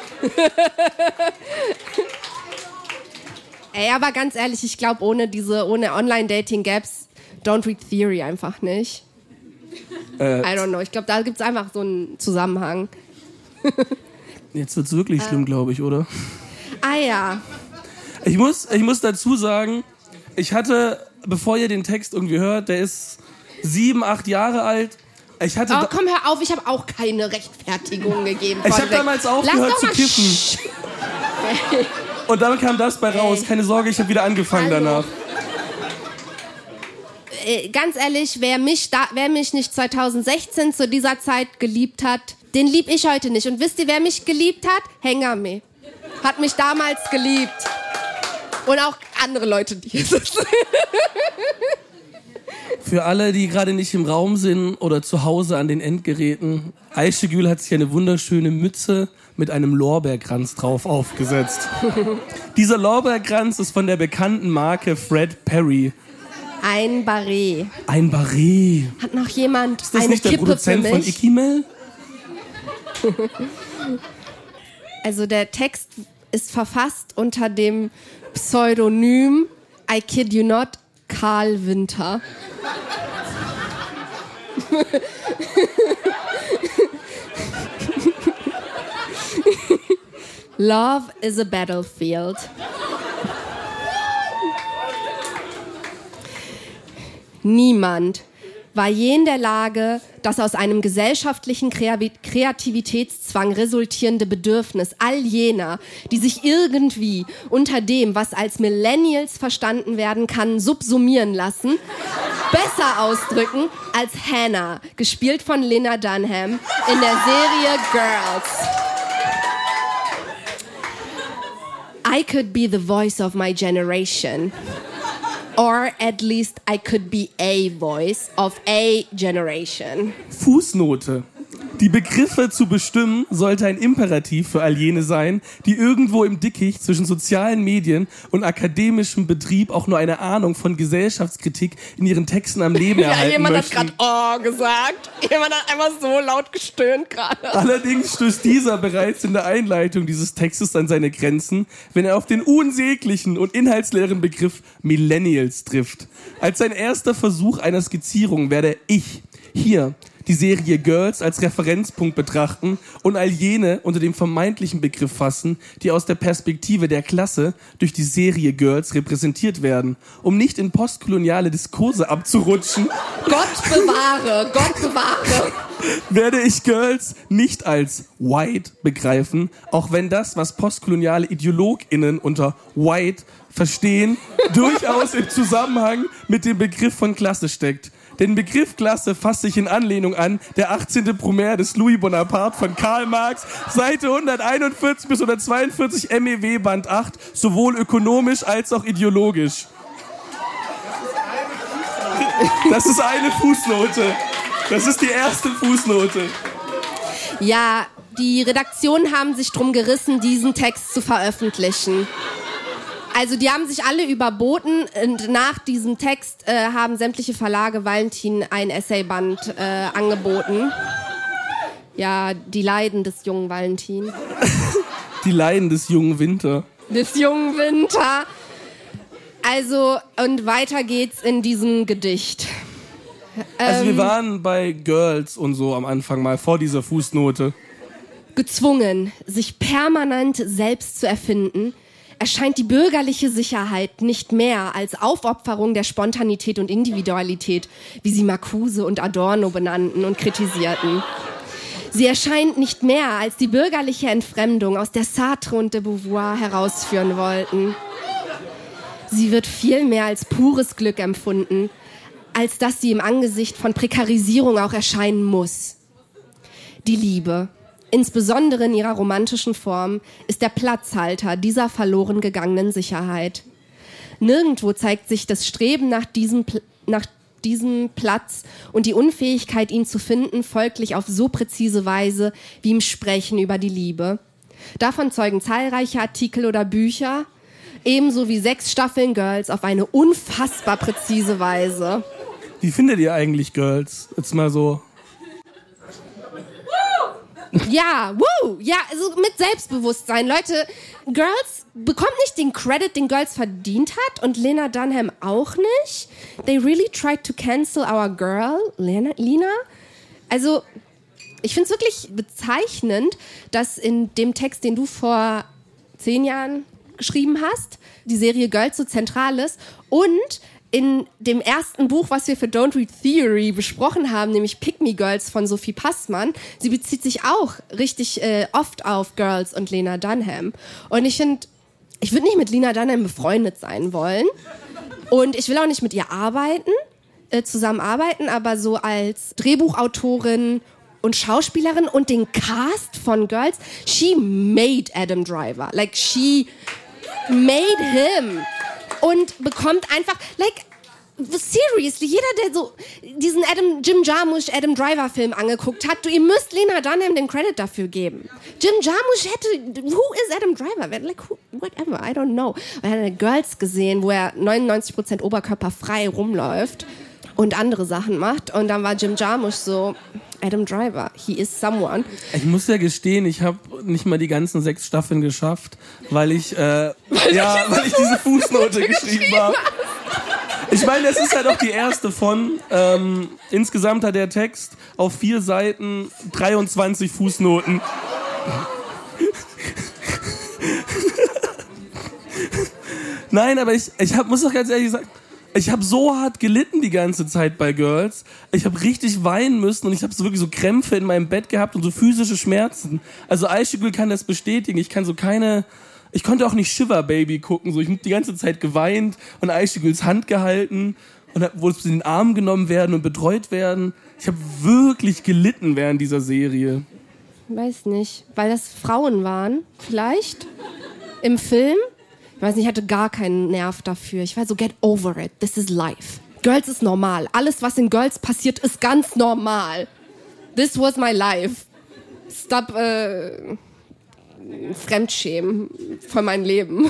Speaker 2: Ey, aber ganz ehrlich, ich glaube, ohne diese, ohne Online-Dating gäb's Don't Read Theory einfach nicht.
Speaker 1: Äh,
Speaker 2: I don't know. Ich glaube, da gibt's einfach so einen Zusammenhang.
Speaker 1: Jetzt wird's wirklich schlimm, glaube ich, oder?
Speaker 2: Ah ja.
Speaker 1: Ich muss, ich muss dazu sagen, ich hatte, bevor ihr den Text irgendwie hört, der ist sieben, acht Jahre alt. Ich hatte,
Speaker 2: Oh,
Speaker 1: da,
Speaker 2: komm, hör auf, ich habe auch keine Rechtfertigung gegeben.
Speaker 1: ich habe
Speaker 2: vorneweg.
Speaker 1: damals aufgehört
Speaker 2: Lass
Speaker 1: zu
Speaker 2: doch mal
Speaker 1: kiffen.
Speaker 2: sch-
Speaker 1: Und dann kam das bei raus. Keine Sorge, ich habe wieder angefangen
Speaker 2: Also.
Speaker 1: danach.
Speaker 2: Äh, Ganz ehrlich, wer mich, da, wer mich nicht zwanzig sechzehn zu dieser Zeit geliebt hat, den lieb ich heute nicht. Und wisst ihr, wer mich geliebt hat? Hengame. Hat mich damals geliebt. Und auch andere Leute, die es ist.
Speaker 1: Für alle, die gerade nicht im Raum sind oder zu Hause an den Endgeräten, Ayşegül hat sich eine wunderschöne Mütze mit einem Lorbeerkranz drauf aufgesetzt. Dieser Lorbeerkranz ist von der bekannten Marke Fred Perry.
Speaker 2: Ein Barret.
Speaker 1: Ein Barret.
Speaker 2: Hat noch jemand
Speaker 1: Ist das
Speaker 2: eine
Speaker 1: nicht der
Speaker 2: Kippe
Speaker 1: Produzent
Speaker 2: für
Speaker 1: von
Speaker 2: mich?
Speaker 1: Ikimel?
Speaker 2: Also der Text ist verfasst unter dem Pseudonym I kid you not, Karl Winter. Love is a battlefield. Niemand war je in der Lage, das aus einem gesellschaftlichen Kreavi- Kreativitätszwang resultierende Bedürfnis all jener, die sich irgendwie unter dem, was als Millennials verstanden werden kann, subsumieren lassen, besser ausdrücken als Hannah, gespielt von Lena Dunham, in der Serie Girls. I could be the voice of my generation. Or at least I could be a voice of a generation.
Speaker 1: Fußnote. Die Begriffe zu bestimmen sollte ein Imperativ für all jene sein, die irgendwo im Dickicht zwischen sozialen Medien und akademischem Betrieb auch nur eine Ahnung von Gesellschaftskritik in ihren Texten am Leben
Speaker 2: Ja,
Speaker 1: erhalten
Speaker 2: jemand
Speaker 1: möchten.
Speaker 2: hat gerade oh gesagt. Jemand hat einfach so laut gestöhnt gerade.
Speaker 1: Allerdings stößt dieser bereits in der Einleitung dieses Textes an seine Grenzen, wenn er auf den unsäglichen und inhaltsleeren Begriff Millennials trifft. Als sein erster Versuch einer Skizzierung werde ich hier die Serie Girls als Referenzpunkt betrachten und all jene unter dem vermeintlichen Begriff fassen, die aus der Perspektive der Klasse durch die Serie Girls repräsentiert werden, um nicht in postkoloniale Diskurse abzurutschen.
Speaker 2: Gott bewahre, Gott bewahre.
Speaker 1: Werde ich Girls nicht als white begreifen, auch wenn das, was postkoloniale IdeologInnen unter white verstehen, durchaus im Zusammenhang mit dem Begriff von Klasse steckt. Den Begriff Klasse fasst sich in Anlehnung an der achtzehnte Brumaire des Louis Bonaparte von Karl Marx, Seite hunderteinundvierzig bis hundertzweiundvierzig M E W Band acht, sowohl ökonomisch als auch ideologisch. Das ist eine Fußnote. Das ist die erste Fußnote.
Speaker 2: Ja, die Redaktionen haben sich drum gerissen, diesen Text zu veröffentlichen. Also die haben sich alle überboten und nach diesem Text äh, haben sämtliche Verlage Valentin ein Essayband äh, angeboten. Ja, die Leiden des jungen Valentin.
Speaker 1: Die Leiden des jungen Winter.
Speaker 2: Des jungen Winter. Also, und weiter geht's in diesem Gedicht.
Speaker 1: Also
Speaker 2: Ähm,
Speaker 1: wir waren bei Girls und so am Anfang mal, vor dieser Fußnote.
Speaker 2: gezwungen, sich permanent selbst zu erfinden, erscheint die bürgerliche Sicherheit nicht mehr als Aufopferung der Spontanität und Individualität, wie sie Marcuse und Adorno benannten und kritisierten. Sie erscheint nicht mehr als die bürgerliche Entfremdung, aus der Sartre und de Beauvoir herausführen wollten. Sie wird vielmehr als pures Glück empfunden, als dass sie im Angesicht von Prekarisierung auch erscheinen muss. Die Liebe, insbesondere in ihrer romantischen Form, ist der Platzhalter dieser verloren gegangenen Sicherheit. Nirgendwo zeigt sich das Streben nach diesem, Pl- nach diesem Platz und die Unfähigkeit, ihn zu finden, folglich auf so präzise Weise wie im Sprechen über die Liebe. Davon zeugen zahlreiche Artikel oder Bücher, ebenso wie sechs Staffeln Girls auf eine unfassbar präzise Weise.
Speaker 1: Wie findet ihr eigentlich Girls? Jetzt mal so.
Speaker 2: Ja, woo, ja, also mit Selbstbewusstsein. Leute, Girls bekommt nicht den Credit, den Girls verdient hat und Lena Dunham auch nicht. They really tried to cancel our girl, Lena. Lena. Also, ich finde es wirklich bezeichnend, dass in dem Text, den du vor zehn Jahren geschrieben hast, die Serie Girls so zentral ist und in dem ersten Buch, was wir für Don't Read Theory besprochen haben, nämlich Pick Me Girls von Sophie Passmann, sie bezieht sich auch richtig äh, oft auf Girls und Lena Dunham. Und ich finde, ich würde nicht mit Lena Dunham befreundet sein wollen. Und ich will auch nicht mit ihr arbeiten, äh, zusammenarbeiten, aber so als Drehbuchautorin und Schauspielerin und den Cast von Girls, she made Adam Driver. Like, she made him. Und bekommt einfach, like, seriously, jeder, der so diesen Adam, Jim Jarmusch Adam Driver Film angeguckt hat, du, ihr müsst Lena Dunham den Credit dafür geben. Jim Jarmusch hätte, who is Adam Driver? Like, who, whatever, I don't know. Er hat Girls gesehen, wo er neunundneunzig Prozent oberkörperfrei rumläuft und andere Sachen macht. Und dann war Jim Jarmusch so, Adam Driver, he is someone.
Speaker 1: Ich muss ja gestehen, ich habe nicht mal die ganzen sechs Staffeln geschafft, weil ich, äh, weil ja, weil ich diese Fußnote geschrieben habe. Ich meine, das ist halt auch die erste von. Ähm, insgesamt hat der Text auf vier Seiten dreiundzwanzig Fußnoten. Nein, aber ich, ich hab, muss doch ganz ehrlich sagen, ich habe so hart gelitten die ganze Zeit bei Girls. Ich habe richtig weinen müssen und ich habe so wirklich so Krämpfe in meinem Bett gehabt und so physische Schmerzen. Also Aishigul kann das bestätigen. Ich kann so keine... Ich konnte auch nicht Shiver Baby gucken. So, ich habe die ganze Zeit geweint und Aishiguls Hand gehalten und wollte in den Arm genommen werden und betreut werden. Ich habe wirklich gelitten während dieser Serie.
Speaker 2: Weiß nicht, weil das Frauen waren, vielleicht, im Film. Ich weiß nicht, ich hatte gar keinen Nerv dafür. Ich war so, get over it, this is life. Girls ist normal. Alles, was in Girls passiert, ist ganz normal. This was my life. Stop, äh, Fremdschämen von meinem Leben.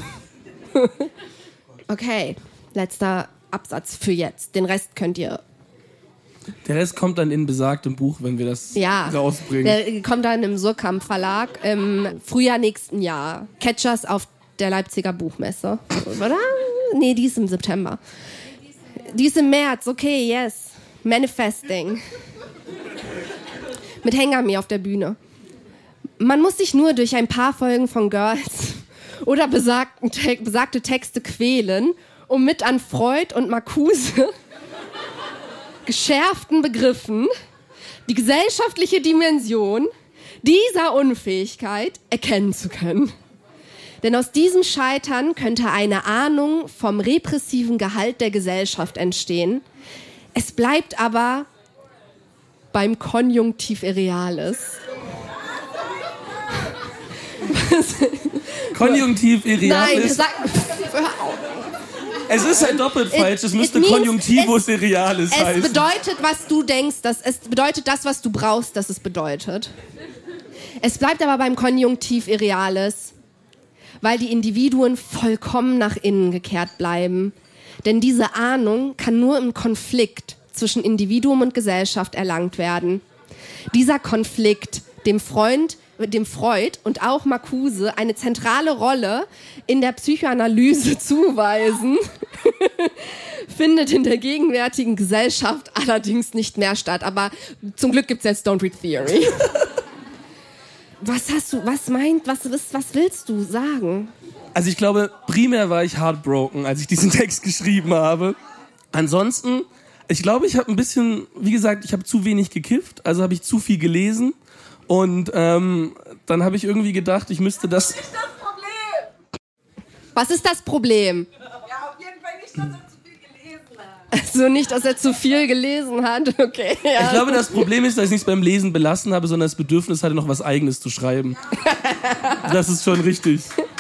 Speaker 2: Okay, letzter Absatz für jetzt. Den Rest könnt ihr...
Speaker 1: Der Rest kommt dann in besagtem Buch, wenn wir das
Speaker 2: ja,
Speaker 1: rausbringen.
Speaker 2: Der kommt dann im Surkamp Verlag im Frühjahr nächsten Jahr. Catchers auf der Leipziger Buchmesse. Oder? Nee, die ist im September. Die ist im März, okay, yes. Manifesting. mit Hengame auf der Bühne. Man muss sich nur durch ein paar Folgen von Girls oder besagten Te- besagte Texte quälen, um mit an Freud und Marcuse geschärften Begriffen die gesellschaftliche Dimension dieser Unfähigkeit erkennen zu können. Denn aus diesem Scheitern könnte eine Ahnung vom repressiven Gehalt der Gesellschaft entstehen. Es bleibt aber beim Konjunktiv Irrealis.
Speaker 1: Konjunktiv Irrealis?
Speaker 2: Nein, sag...
Speaker 1: Es ist halt doppelt
Speaker 2: It,
Speaker 1: falsch, es müsste
Speaker 2: means,
Speaker 1: Konjunktivus Irrealis
Speaker 2: es
Speaker 1: heißen.
Speaker 2: Es bedeutet, was du denkst, dass, es bedeutet das, was du brauchst, dass es bedeutet. Es bleibt aber beim Konjunktiv Irrealis, weil die Individuen vollkommen nach innen gekehrt bleiben. Denn diese Ahnung kann nur im Konflikt zwischen Individuum und Gesellschaft erlangt werden. Dieser Konflikt, dem Freund, dem Freud und auch Marcuse eine zentrale Rolle in der Psychoanalyse zuweisen, findet in der gegenwärtigen Gesellschaft allerdings nicht mehr statt. Aber zum Glück gibt's jetzt Don't Read Theory. Was hast du, was meint, was, was, was willst du sagen?
Speaker 1: Also ich glaube, primär war ich heartbroken, als ich diesen Text geschrieben habe. Ansonsten, ich glaube, ich habe ein bisschen, wie gesagt, ich habe zu wenig gekifft, also habe ich zu viel gelesen. Und ähm, dann habe ich irgendwie gedacht, ich müsste das...
Speaker 3: Das ist nicht das Problem.
Speaker 2: Was ist das Problem?
Speaker 3: Ja, auf jeden Fall nicht, dass er zu viel gelesen hat.
Speaker 2: Also nicht, dass er zu viel gelesen hat, okay. Ja.
Speaker 1: Ich glaube, das Problem ist, dass ich nichts beim Lesen belassen habe, sondern das Bedürfnis hatte, noch was Eigenes zu schreiben. Das ist schon richtig.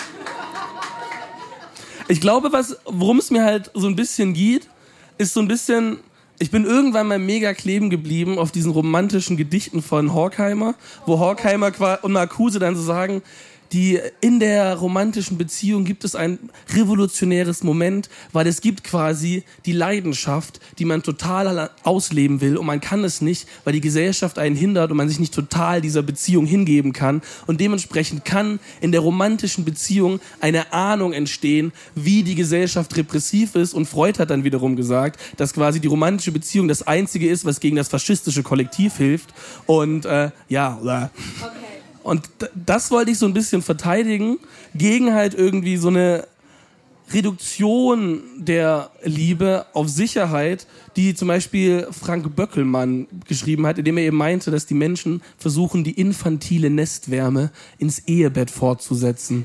Speaker 1: Ich glaube, was, worum es mir halt so ein bisschen geht, ist so ein bisschen... Ich bin irgendwann mal mega kleben geblieben auf diesen romantischen Gedichten von Horkheimer, wo Horkheimer und Marcuse dann so sagen, die in der romantischen Beziehung gibt es ein revolutionäres Moment, weil es gibt quasi die Leidenschaft, die man total ausleben will und man kann es nicht, weil die Gesellschaft einen hindert und man sich nicht total dieser Beziehung hingeben kann und dementsprechend kann in der romantischen Beziehung eine Ahnung entstehen, wie die Gesellschaft repressiv ist und Freud hat dann wiederum gesagt, dass quasi die romantische Beziehung das Einzige ist, was gegen das faschistische Kollektiv hilft und äh, ja, okay. Und das wollte ich so ein bisschen verteidigen, gegen halt irgendwie so eine Reduktion der Liebe auf Sicherheit, die zum Beispiel Frank Böckelmann geschrieben hat, indem er eben meinte, dass die Menschen versuchen, die infantile Nestwärme ins Ehebett fortzusetzen.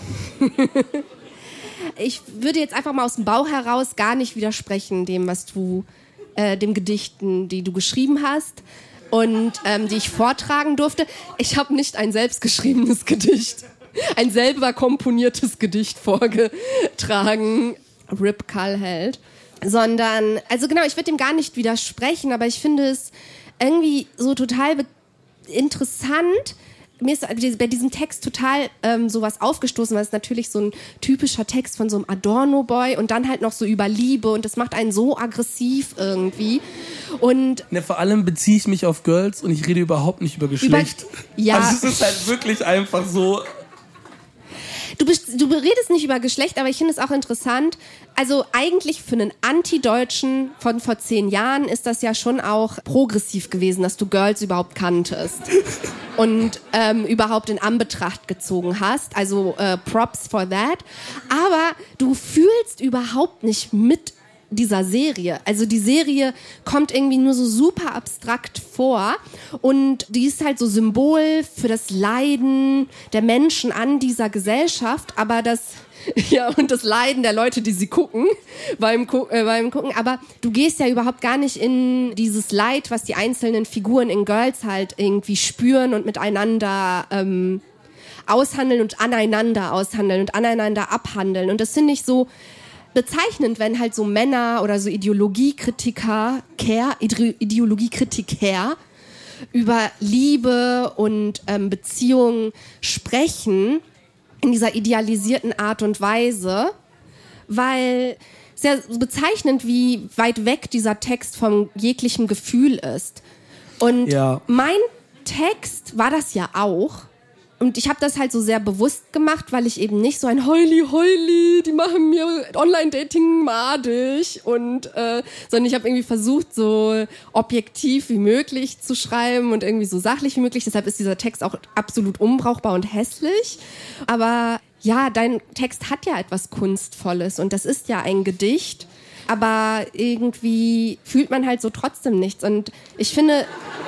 Speaker 2: Ich würde jetzt einfach mal aus dem Bauch heraus gar nicht widersprechen dem, was du, äh, dem Gedichten, die du geschrieben hast. Und ähm, die ich vortragen durfte. Ich habe nicht ein selbstgeschriebenes Gedicht, ein selber komponiertes Gedicht vorgetragen, Rip Karl Held, sondern, also genau, ich würde dem gar nicht widersprechen, aber ich finde es irgendwie so total be- interessant. Mir ist bei diesem Text total ähm, sowas aufgestoßen, weil es natürlich so ein typischer Text von so einem Adorno-Boy und dann halt noch so über Liebe und das macht einen so aggressiv irgendwie. Und
Speaker 1: ne, vor allem beziehe ich mich auf Girls und ich rede überhaupt nicht über Geschlecht.
Speaker 2: Über, ja.
Speaker 1: Also es ist halt wirklich einfach so...
Speaker 2: Du, du redest nicht über Geschlecht, aber ich finde es auch interessant. Also eigentlich für einen Anti-Deutschen von vor zehn Jahren ist das ja schon auch progressiv gewesen, dass du Girls überhaupt kanntest und ähm, überhaupt in Anbetracht gezogen hast. Also äh, Props for that. Aber du fühlst überhaupt nicht mit dieser Serie. Also die Serie kommt irgendwie nur so super abstrakt vor und die ist halt so Symbol für das Leiden der Menschen an dieser Gesellschaft, aber das ja und das Leiden der Leute, die sie gucken beim, äh, beim Gucken, aber du gehst ja überhaupt gar nicht in dieses Leid, was die einzelnen Figuren in Girls halt irgendwie spüren und miteinander ähm, aushandeln und aneinander aushandeln und aneinander abhandeln und das finde ich so bezeichnend, wenn halt so Männer oder so Ideologiekritiker, Care, Ideologiekritiker über Liebe und ähm, Beziehungen sprechen in dieser idealisierten Art und Weise, weil sehr bezeichnend, wie weit weg dieser Text von jeglichem Gefühl ist. Und
Speaker 1: ja.
Speaker 2: mein Text war das ja auch. Und ich habe das halt so sehr bewusst gemacht, weil ich eben nicht so ein Heuli, Heuli, die machen mir Online-Dating madig und äh, sondern ich habe irgendwie versucht, so objektiv wie möglich zu schreiben und irgendwie so sachlich wie möglich. Deshalb ist dieser Text auch absolut unbrauchbar und hässlich. Aber ja, dein Text hat ja etwas Kunstvolles und das ist ja ein Gedicht. Aber irgendwie fühlt man halt so trotzdem nichts. Und ich finde...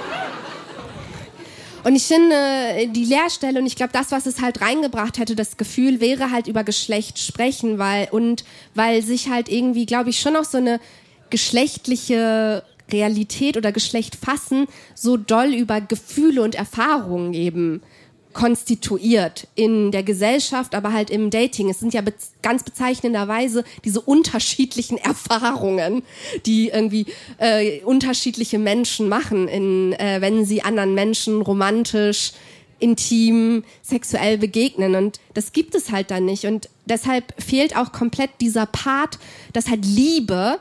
Speaker 2: Und ich finde, die Leerstelle und ich glaube, das, was es halt reingebracht hätte, das Gefühl, wäre halt über Geschlecht sprechen, weil, und weil sich halt irgendwie, glaube ich, schon auch so eine geschlechtliche Realität oder Geschlecht fassen so doll über Gefühle und Erfahrungen eben konstituiert in der Gesellschaft, aber halt im Dating. Es sind ja be- ganz bezeichnenderweise diese unterschiedlichen Erfahrungen, die irgendwie äh, unterschiedliche Menschen machen, in, äh, wenn sie anderen Menschen romantisch, intim, sexuell begegnen. Und das gibt es halt dann nicht. Und deshalb fehlt auch komplett dieser Part, dass halt Liebe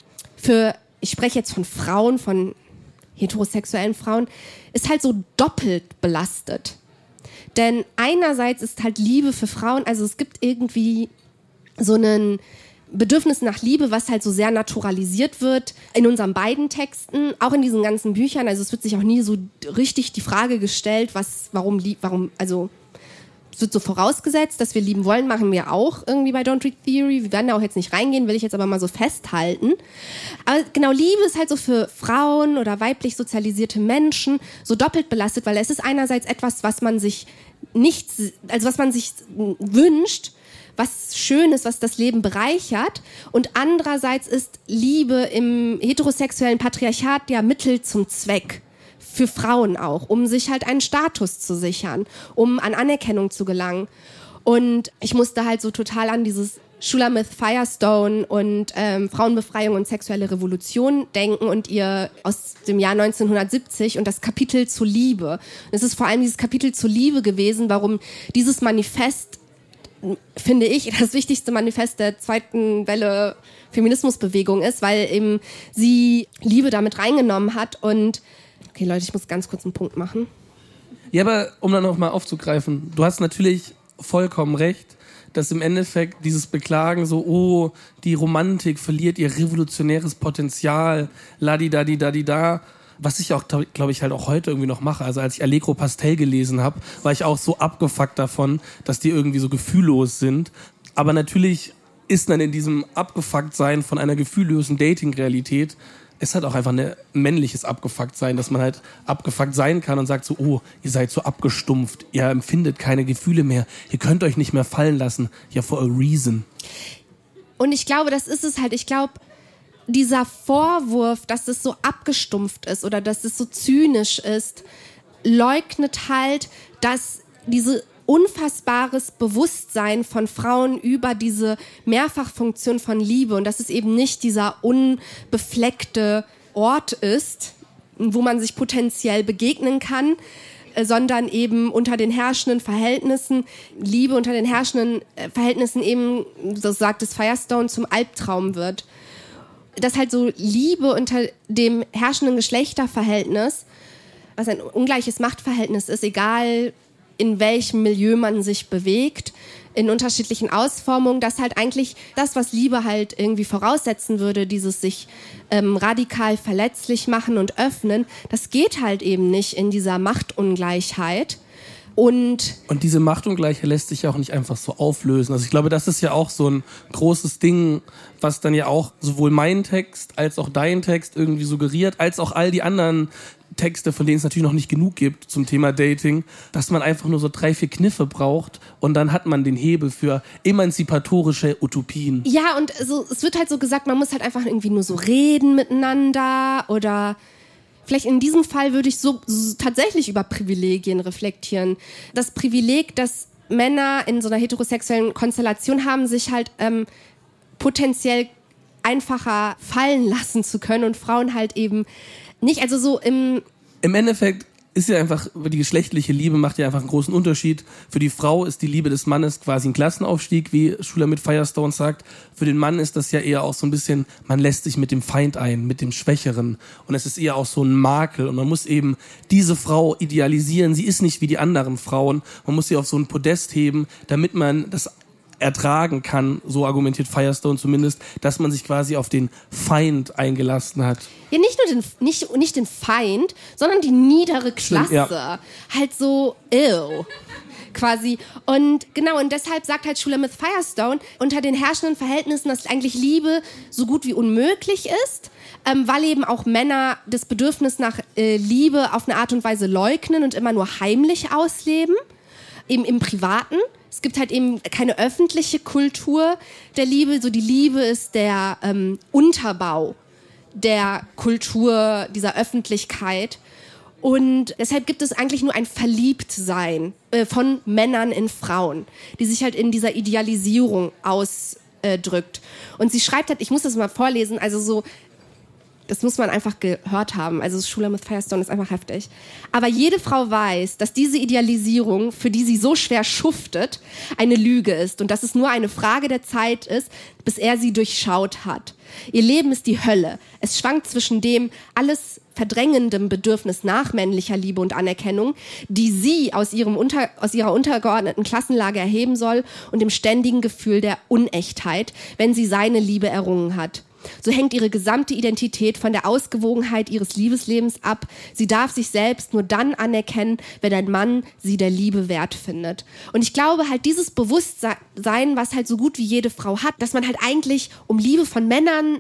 Speaker 2: für, ich spreche jetzt von Frauen, von heterosexuellen Frauen, ist halt so doppelt belastet. Denn einerseits ist halt Liebe für Frauen, also es gibt irgendwie so ein Bedürfnis nach Liebe, was halt so sehr naturalisiert wird in unseren beiden Texten, auch in diesen ganzen Büchern. Also es wird sich auch nie so richtig die Frage gestellt, was, warum, warum, also es wird so vorausgesetzt, dass wir lieben wollen, machen wir auch irgendwie bei Don't Read Theory. Wir werden da auch jetzt nicht reingehen, will ich jetzt aber mal so festhalten. Aber genau, Liebe ist halt so für Frauen oder weiblich sozialisierte Menschen so doppelt belastet, weil es ist einerseits etwas, was man sich nicht, also was man sich wünscht, was schön ist, was das Leben bereichert. Und andererseits ist Liebe im heterosexuellen Patriarchat ja Mittel zum Zweck. Für Frauen auch, um sich halt einen Status zu sichern, um an Anerkennung zu gelangen. Und ich musste halt so total an dieses Shulamith Firestone und ähm, Frauenbefreiung und sexuelle Revolution denken und ihr aus dem Jahr neunzehnhundertsiebzig und das Kapitel zur Liebe. Und es ist vor allem dieses Kapitel zur Liebe gewesen, warum dieses Manifest, finde ich, das wichtigste Manifest der zweiten Welle Feminismusbewegung ist, weil eben sie Liebe damit reingenommen hat. Und okay, Leute, ich muss ganz kurz einen Punkt machen.
Speaker 1: Ja, aber um dann nochmal aufzugreifen, du hast natürlich vollkommen recht, dass im Endeffekt dieses Beklagen so, oh, die Romantik verliert ihr revolutionäres Potenzial, ladidadidadida, was ich auch, glaube ich, halt auch heute irgendwie noch mache. Also als ich Allegro Pastel gelesen habe, war ich auch so abgefuckt davon, dass die irgendwie so gefühllos sind. Aber natürlich ist dann in diesem Abgefucktsein von einer gefühllosen Dating-Realität, es hat auch einfach ein männliches Abgefucktsein, dass man halt abgefuckt sein kann und sagt so, oh, ihr seid so abgestumpft, ihr empfindet keine Gefühle mehr, ihr könnt euch nicht mehr fallen lassen. Ja, for a reason.
Speaker 2: Und ich glaube, das ist es halt. Ich glaube, dieser Vorwurf, dass es so abgestumpft ist oder dass es so zynisch ist, leugnet halt, dass diese unfassbares Bewusstsein von Frauen über diese Mehrfachfunktion von Liebe und dass es eben nicht dieser unbefleckte Ort ist, wo man sich potenziell begegnen kann, sondern eben unter den herrschenden Verhältnissen, Liebe unter den herrschenden Verhältnissen eben, so sagt es Firestone, zum Albtraum wird. Dass halt so Liebe unter dem herrschenden Geschlechterverhältnis, was ein ungleiches Machtverhältnis ist, egal in welchem Milieu man sich bewegt, in unterschiedlichen Ausformungen, dass halt eigentlich das, was Liebe halt irgendwie voraussetzen würde, dieses sich ähm, radikal verletzlich machen und öffnen, das geht halt eben nicht in dieser Machtungleichheit. Und,
Speaker 1: und diese Machtungleichheit lässt sich ja auch nicht einfach so auflösen. Also ich glaube, das ist ja auch so ein großes Ding, was dann ja auch sowohl mein Text als auch dein Text irgendwie suggeriert, als auch all die anderen Texte, von denen es natürlich noch nicht genug gibt zum Thema Dating, dass man einfach nur so drei, vier Kniffe braucht und dann hat man den Hebel für emanzipatorische Utopien.
Speaker 2: Ja, und so, es wird halt so gesagt, man muss halt einfach irgendwie nur so reden miteinander oder vielleicht in diesem Fall würde ich so, so tatsächlich über Privilegien reflektieren. Das Privileg, das Männer in so einer heterosexuellen Konstellation haben, sich halt ähm, potenziell einfacher fallen lassen zu können und Frauen halt eben nicht. Also so im...
Speaker 1: Im Endeffekt ist ja einfach, die geschlechtliche Liebe macht ja einfach einen großen Unterschied. Für die Frau ist die Liebe des Mannes quasi ein Klassenaufstieg, wie Schulamit Firestone sagt. Für den Mann ist das ja eher auch so ein bisschen, man lässt sich mit dem Feind ein, mit dem Schwächeren. Und es ist eher auch so ein Makel. Und man muss eben diese Frau idealisieren. Sie ist nicht wie die anderen Frauen. Man muss sie auf so ein Podest heben, damit man das ertragen kann, so argumentiert Firestone zumindest, dass man sich quasi auf den Feind eingelassen hat.
Speaker 2: Ja, nicht nur den, nicht, nicht den Feind, sondern die niedere Klasse.
Speaker 1: Stimmt, ja.
Speaker 2: Halt so, ew. Quasi. Und genau, und deshalb sagt halt Shulamith Firestone, unter den herrschenden Verhältnissen, dass eigentlich Liebe so gut wie unmöglich ist, ähm, weil eben auch Männer das Bedürfnis nach äh, Liebe auf eine Art und Weise leugnen und immer nur heimlich ausleben, eben im Privaten. Es gibt halt eben keine öffentliche Kultur der Liebe. So die Liebe ist der ähm, Unterbau der Kultur, dieser Öffentlichkeit. Und deshalb gibt es eigentlich nur ein Verliebtsein äh, von Männern in Frauen, die sich halt in dieser Idealisierung ausdrückt. Und sie schreibt halt, ich muss das mal vorlesen, also so, das muss man einfach gehört haben. Also Shulamith Firestone ist einfach heftig. Aber jede Frau weiß, dass diese Idealisierung, für die sie so schwer schuftet, eine Lüge ist und dass es nur eine Frage der Zeit ist, bis er sie durchschaut hat. Ihr Leben ist die Hölle. Es schwankt zwischen dem alles verdrängendem Bedürfnis nach männlicher Liebe und Anerkennung, die sie aus, ihrem unter, aus ihrer untergeordneten Klassenlage erheben soll, und dem ständigen Gefühl der Unechtheit, wenn sie seine Liebe errungen hat. So hängt ihre gesamte Identität von der Ausgewogenheit ihres Liebeslebens ab. Sie darf sich selbst nur dann anerkennen, wenn ein Mann sie der Liebe wert findet. Und ich glaube halt, dieses Bewusstsein, was halt so gut wie jede Frau hat, dass man halt eigentlich um Liebe von Männern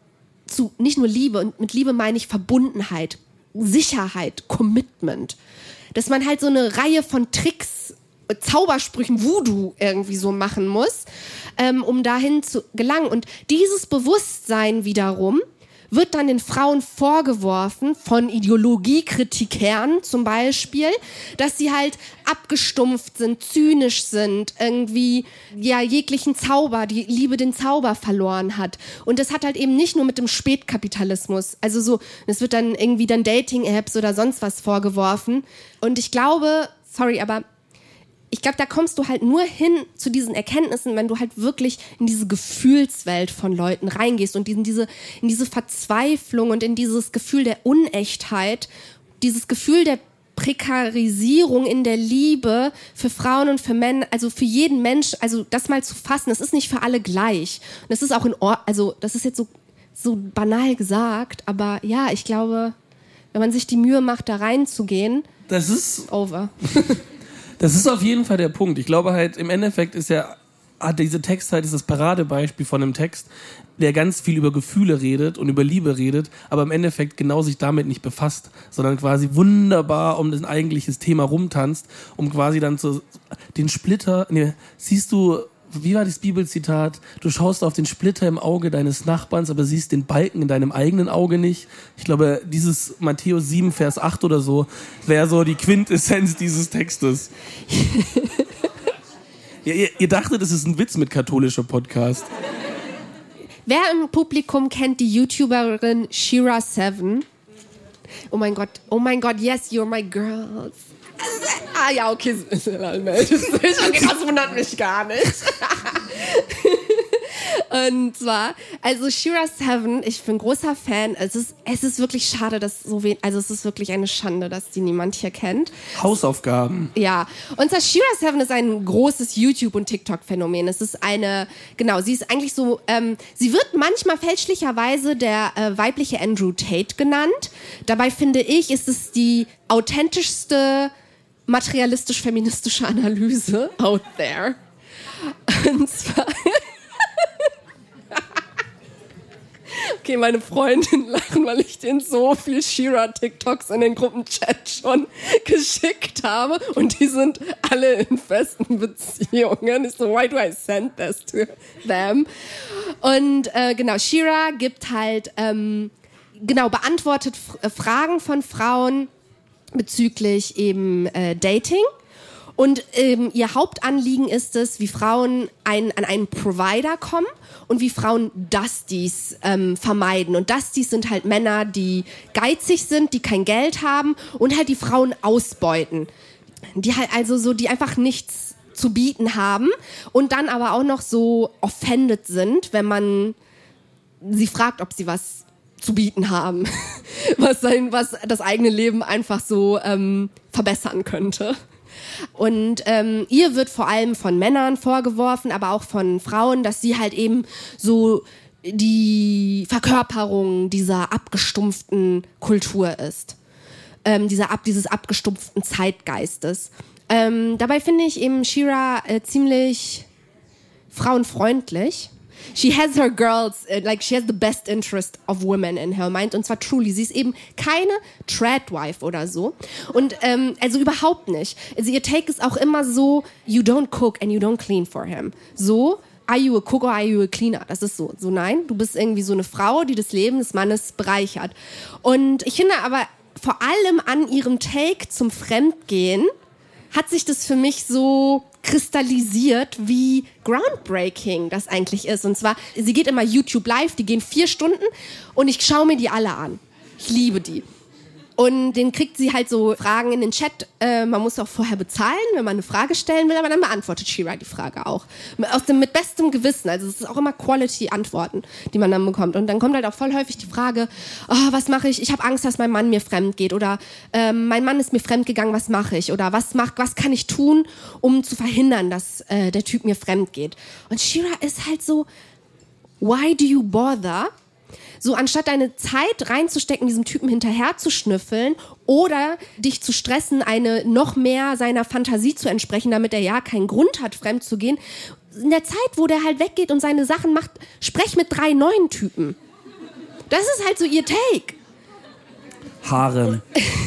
Speaker 2: zu, nicht nur Liebe, und mit Liebe meine ich Verbundenheit, Sicherheit, Commitment, dass man halt so eine Reihe von Tricks, Zaubersprüchen, Voodoo irgendwie so machen muss, ähm, um dahin zu gelangen. Und dieses Bewusstsein wiederum wird dann den Frauen vorgeworfen, von Ideologiekritikern zum Beispiel, dass sie halt abgestumpft sind, zynisch sind, irgendwie ja jeglichen Zauber, die Liebe den Zauber verloren hat. Und das hat halt eben nicht nur mit dem Spätkapitalismus, also so, es wird dann irgendwie dann Dating-Apps oder sonst was vorgeworfen. Und ich glaube, sorry, aber ich glaube, da kommst du halt nur hin zu diesen Erkenntnissen, wenn du halt wirklich in diese Gefühlswelt von Leuten reingehst und in diese, in diese Verzweiflung und in dieses Gefühl der Unechtheit, dieses Gefühl der Prekarisierung in der Liebe für Frauen und für Männer, also für jeden Mensch, also das mal zu fassen, das ist nicht für alle gleich. Und das ist auch in Ordnung, also das ist jetzt so, so banal gesagt, aber ja, ich glaube, wenn man sich die Mühe macht, da reinzugehen,
Speaker 1: das ist
Speaker 2: over.
Speaker 1: Das ist auf jeden Fall der Punkt. Ich glaube halt, im Endeffekt ist ja, hat dieser Text halt, ist das Paradebeispiel von einem Text, der ganz viel über Gefühle redet und über Liebe redet, aber im Endeffekt genau sich damit nicht befasst, sondern quasi wunderbar um das eigentliche Thema rumtanzt, um quasi dann so den Splitter, nee, siehst du, wie war das Bibelzitat? Du schaust auf den Splitter im Auge deines Nachbarns, aber siehst den Balken in deinem eigenen Auge nicht. Ich glaube, dieses Matthäus sieben, Vers acht oder so, wäre so die Quintessenz dieses Textes. Ja, ihr, ihr dachtet, das ist ein Witz mit katholischer Podcast.
Speaker 2: Wer im Publikum kennt die YouTuberin Shira Seven? Oh mein Gott, oh mein Gott, yes, you're my girls. Ah ja, okay, das wundert mich gar nicht. Und zwar, also Shira Seven, ich bin großer Fan. Es ist, es ist wirklich schade, dass so wenig, also es ist wirklich eine Schande, dass die niemand hier kennt.
Speaker 1: Hausaufgaben.
Speaker 2: Ja, und zwar Shira Seven ist ein großes YouTube- und TikTok-Phänomen. Es ist eine, genau, sie ist eigentlich so, ähm, sie wird manchmal fälschlicherweise der äh, weibliche Andrew Tate genannt. Dabei finde ich, ist es die authentischste materialistisch-feministische Analyse out there. Und zwar okay, meine Freundinnen lachen, weil ich denen so viel Shira-TikToks in den Gruppenchat schon geschickt habe und die sind alle in festen Beziehungen. Ich so, why do I send this to them? Und äh, genau, Shira gibt halt, ähm, genau, beantwortet F- Fragen von Frauen bezüglich eben äh, Dating Und ähm, ihr Hauptanliegen ist es, wie Frauen ein, an einen Provider kommen und wie Frauen Dusties ähm, vermeiden. Und Dusties sind halt Männer, die geizig sind, die kein Geld haben und halt die Frauen ausbeuten. Die halt also so, die einfach nichts zu bieten haben und dann aber auch noch so offended sind, wenn man sie fragt, ob sie was zu bieten haben, was, sein, was das eigene Leben einfach so ähm, verbessern könnte. Und ähm, ihr wird vor allem von Männern vorgeworfen, aber auch von Frauen, dass sie halt eben so die Verkörperung dieser abgestumpften Kultur ist. Ähm, dieser ab, dieses abgestumpften Zeitgeistes. Ähm, dabei finde ich eben She-Ra äh, ziemlich frauenfreundlich. She has her girls, uh, like she has the best interest of women in her mind. Und zwar truly. Sie ist eben keine Tradwife oder so. Und ähm, also überhaupt nicht. Also ihr Take ist auch immer so, you don't cook and you don't clean for him. So, are you a cook or are you a cleaner? Das ist so. So nein, du bist irgendwie so eine Frau, die das Leben des Mannes bereichert. Und ich finde aber vor allem an ihrem Take zum Fremdgehen hat sich das für mich so kristallisiert, wie groundbreaking das eigentlich ist. Und zwar, sie geht immer YouTube live, die gehen vier Stunden und ich schaue mir die alle an. Ich liebe die. Und dann kriegt sie halt so Fragen in den Chat. Äh, man muss auch vorher bezahlen, wenn man eine Frage stellen will, aber dann beantwortet She-Ra die Frage auch. Aus dem, mit bestem Gewissen. Also es ist auch immer Quality-Antworten, die man dann bekommt. Und dann kommt halt auch voll häufig die Frage, oh, was mache ich? Ich habe Angst, dass mein Mann mir fremd geht. Oder äh, mein Mann ist mir fremd gegangen, was mache ich? Oder was, mach, was kann ich tun, um zu verhindern, dass äh, der Typ mir fremd geht? Und She-Ra ist halt so, why do you bother? So, anstatt deine Zeit reinzustecken, diesem Typen hinterher zu schnüffeln oder dich zu stressen, eine noch mehr seiner Fantasie zu entsprechen, damit er ja keinen Grund hat, fremd zu gehen. In der Zeit, wo der halt weggeht und seine Sachen macht, sprech mit drei neuen Typen. Das ist halt so ihr Take.
Speaker 1: Harem.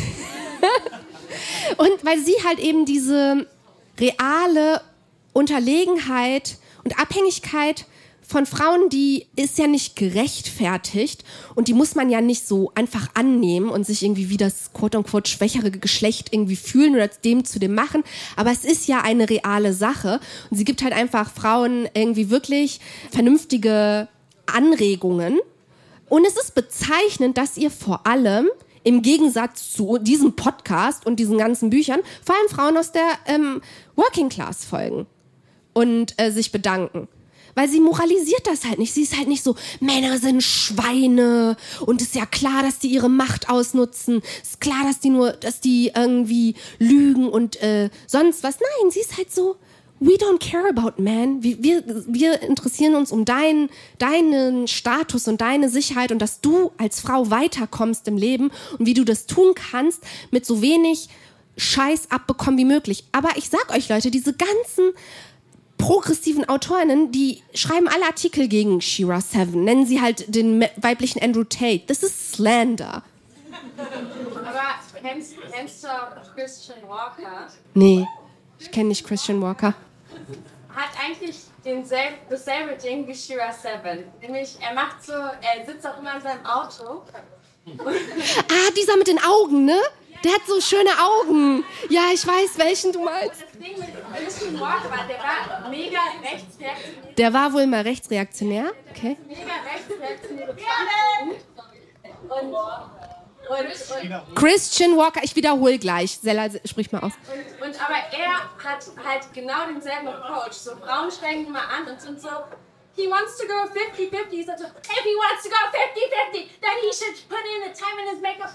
Speaker 2: Und weil sie halt eben diese reale Unterlegenheit und Abhängigkeit von Frauen, die ist ja nicht gerechtfertigt und die muss man ja nicht so einfach annehmen und sich irgendwie wie das quote-unquote schwächere Geschlecht irgendwie fühlen oder dem zu dem machen, aber es ist ja eine reale Sache und sie gibt halt einfach Frauen irgendwie wirklich vernünftige Anregungen und es ist bezeichnend, dass ihr vor allem im Gegensatz zu diesem Podcast und diesen ganzen Büchern vor allem Frauen aus der ähm, Working Class folgen und äh, sich bedanken. Weil sie moralisiert das halt nicht. Sie ist halt nicht so, Männer sind Schweine und es ist ja klar, dass die ihre Macht ausnutzen. Es ist klar, dass die nur, dass die irgendwie lügen und äh, sonst was. Nein, sie ist halt so, we don't care about men. Wir, wir, wir interessieren uns um deinen, deinen Status und deine Sicherheit und dass du als Frau weiterkommst im Leben und wie du das tun kannst mit so wenig Scheiß abbekommen wie möglich. Aber ich sag euch, Leute, diese ganzen progressiven Autorinnen, die schreiben alle Artikel gegen She-Ra Seven, nennen sie halt den weiblichen Andrew Tate. Das ist Slander.
Speaker 4: Aber kennst, kennst du Christian Walker?
Speaker 2: Nee, ich kenne nicht Christian Walker.
Speaker 4: Hat eigentlich denselb, dasselbe Ding wie She-Ra Seven. Nämlich, er macht so, er sitzt auch immer in seinem Auto.
Speaker 2: Ah, dieser mit den Augen, ne? Der hat so schöne Augen. Ja, ich weiß, welchen du meinst.
Speaker 4: Das Ding mit Christian Walker war, der war mega rechtsreaktionär.
Speaker 2: Der war wohl mal rechtsreaktionär, okay.
Speaker 4: Mega rechtsreaktionär. Und, und, und,
Speaker 2: Christian Walker, ich wiederhole gleich. Sella, sprich mal aus.
Speaker 4: und, und aber er hat halt genau denselben Approach. So, Frauen steigen immer an und sind so, he wants to go fifty fifty. So, if he wants to go fifty fifty, then he should put in the time in his makeup.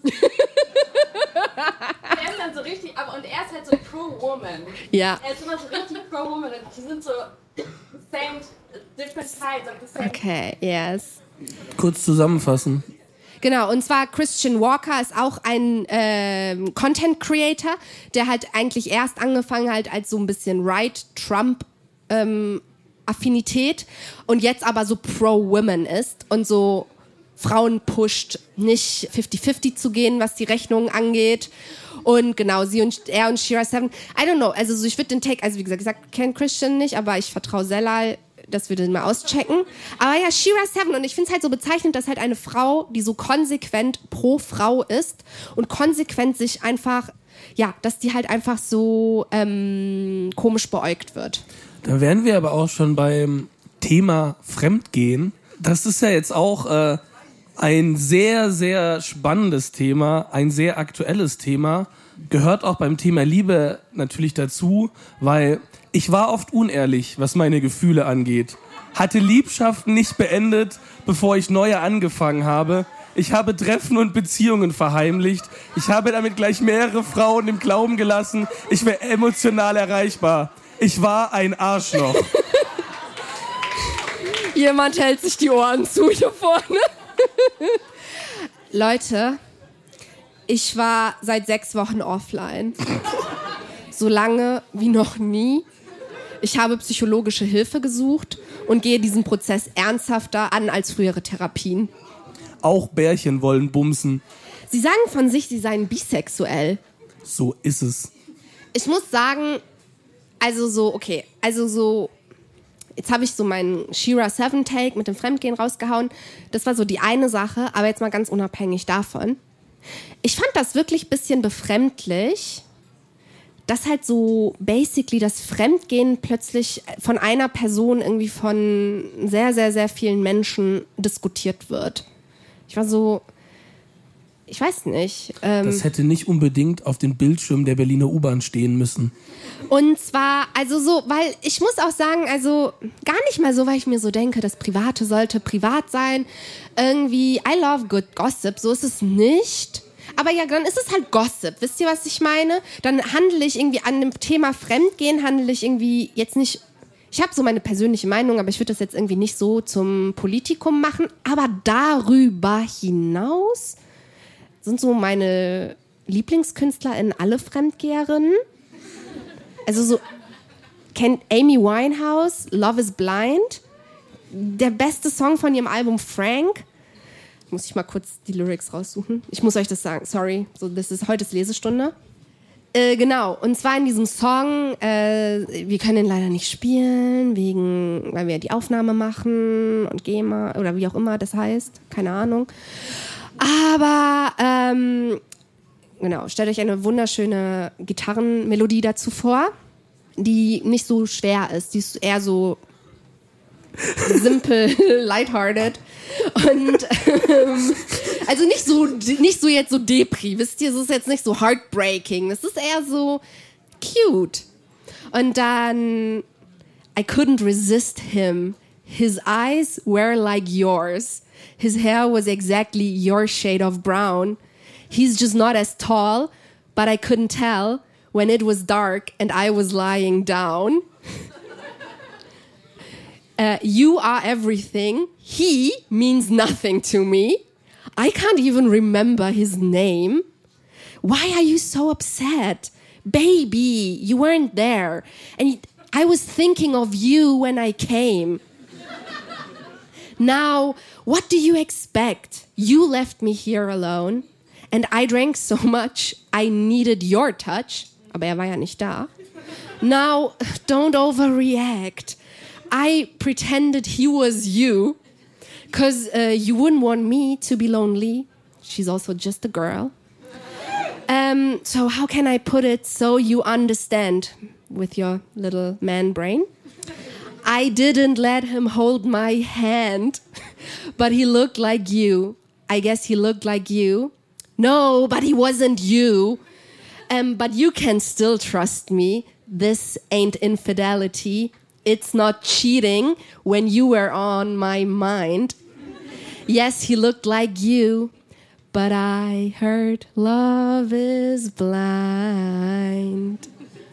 Speaker 4: Er ist dann so richtig, aber und er ist halt so pro-woman.
Speaker 2: Ja.
Speaker 4: Er ist immer so richtig pro-woman und die sind so same, different sides of the same.
Speaker 2: Okay, yes.
Speaker 1: Kurz zusammenfassen.
Speaker 2: Genau, und zwar Christian Walker ist auch ein äh, Content Creator, der halt eigentlich erst angefangen hat als so ein bisschen Right-Trump ähm, Affinität und jetzt aber so pro-women ist und so Frauen pusht, nicht fifty fifty zu gehen, was die Rechnung angeht. Und genau, sie und er und She-Ra Seven, I don't know, also so, ich würde den Take, also wie gesagt, ich kenne Christian nicht, aber ich vertraue Sella dass wir den mal auschecken. Aber ja, Shira Seven. Und ich finde es halt so bezeichnend, dass halt eine Frau, die so konsequent pro Frau ist und konsequent sich einfach, ja, dass die halt einfach so ähm, komisch beäugt wird.
Speaker 1: Da wären wir aber auch schon beim Thema Fremdgehen. Das ist ja jetzt auch äh, ein sehr, sehr spannendes Thema, ein sehr aktuelles Thema. Gehört auch beim Thema Liebe natürlich dazu, weil ich war oft unehrlich, was meine Gefühle angeht. Hatte Liebschaften nicht beendet, bevor ich neue angefangen habe. Ich habe Treffen und Beziehungen verheimlicht. Ich habe damit gleich mehrere Frauen im Glauben gelassen, ich wäre emotional erreichbar. Ich war ein Arschloch.
Speaker 2: Jemand hält sich die Ohren zu hier vorne. Leute, ich war seit sechs Wochen offline. So lange wie noch nie. Ich habe psychologische Hilfe gesucht und gehe diesen Prozess ernsthafter an als frühere Therapien.
Speaker 1: Auch Bärchen wollen bumsen.
Speaker 2: Sie sagen von sich, sie seien bisexuell.
Speaker 1: So ist es.
Speaker 2: Ich muss sagen, also so, okay, also so, jetzt habe ich so meinen Shira Seven Take mit dem Fremdgehen rausgehauen. Das war so die eine Sache, aber jetzt mal ganz unabhängig davon. Ich fand das wirklich ein bisschen befremdlich, dass halt so basically das Fremdgehen plötzlich von einer Person irgendwie von sehr, sehr, sehr vielen Menschen diskutiert wird. Ich war so, ich weiß nicht. Ähm,
Speaker 1: das hätte nicht unbedingt auf dem Bildschirm der Berliner U-Bahn stehen müssen.
Speaker 2: Und zwar, also so, weil ich muss auch sagen, also gar nicht mal so, weil ich mir so denke, das Private sollte privat sein. Irgendwie, I love good gossip, so ist es nicht. Aber ja, dann ist es halt Gossip. Wisst ihr, was ich meine? Dann handle ich irgendwie an dem Thema Fremdgehen, handle ich irgendwie jetzt nicht... Ich habe so meine persönliche Meinung, aber ich würde das jetzt irgendwie nicht so zum Politikum machen. Aber darüber hinaus sind so meine LieblingskünstlerInnen alle Fremdgeherinnen. Also so, kennt Amy Winehouse, Love is Blind? Der beste Song von ihrem Album Frank. Muss ich mal kurz die Lyrics raussuchen. Ich muss euch das sagen, sorry. So, das ist heute ist Lesestunde. Äh, genau, und zwar in diesem Song, äh, wir können ihn leider nicht spielen, wegen, weil wir die Aufnahme machen und GEMA oder wie auch immer das heißt, keine Ahnung. Aber, ähm, genau, stellt euch eine wunderschöne Gitarrenmelodie dazu vor, die nicht so schwer ist, die ist eher so simpel, lighthearted und ähm, also nicht so nicht so jetzt so Depri, wisst ihr, es ist jetzt nicht so heartbreaking, es ist eher so cute. Und dann I couldn't resist him. His eyes were like yours. His hair was exactly your shade of brown. He's just not as tall, but I couldn't tell when it was dark and I was lying down. Uh, you are everything. He means nothing to me. I can't even remember his name. Why are you so upset? Baby, you weren't there. And I was thinking of you when I came. Now, what do you expect? You left me here alone. And I drank so much, I needed your touch. Aber er war ja nicht da. Now, don't overreact. I pretended he was you, because uh, you wouldn't want me to be lonely. She's also just a girl. Um, so how can I put it so you understand with your little man brain? I didn't let him hold my hand, but he looked like you. I guess he looked like you. No, but he wasn't you. Um, but you can still trust me. This ain't infidelity. It's not cheating when you were on my mind. Yes, he looked like you, but I heard love is blind.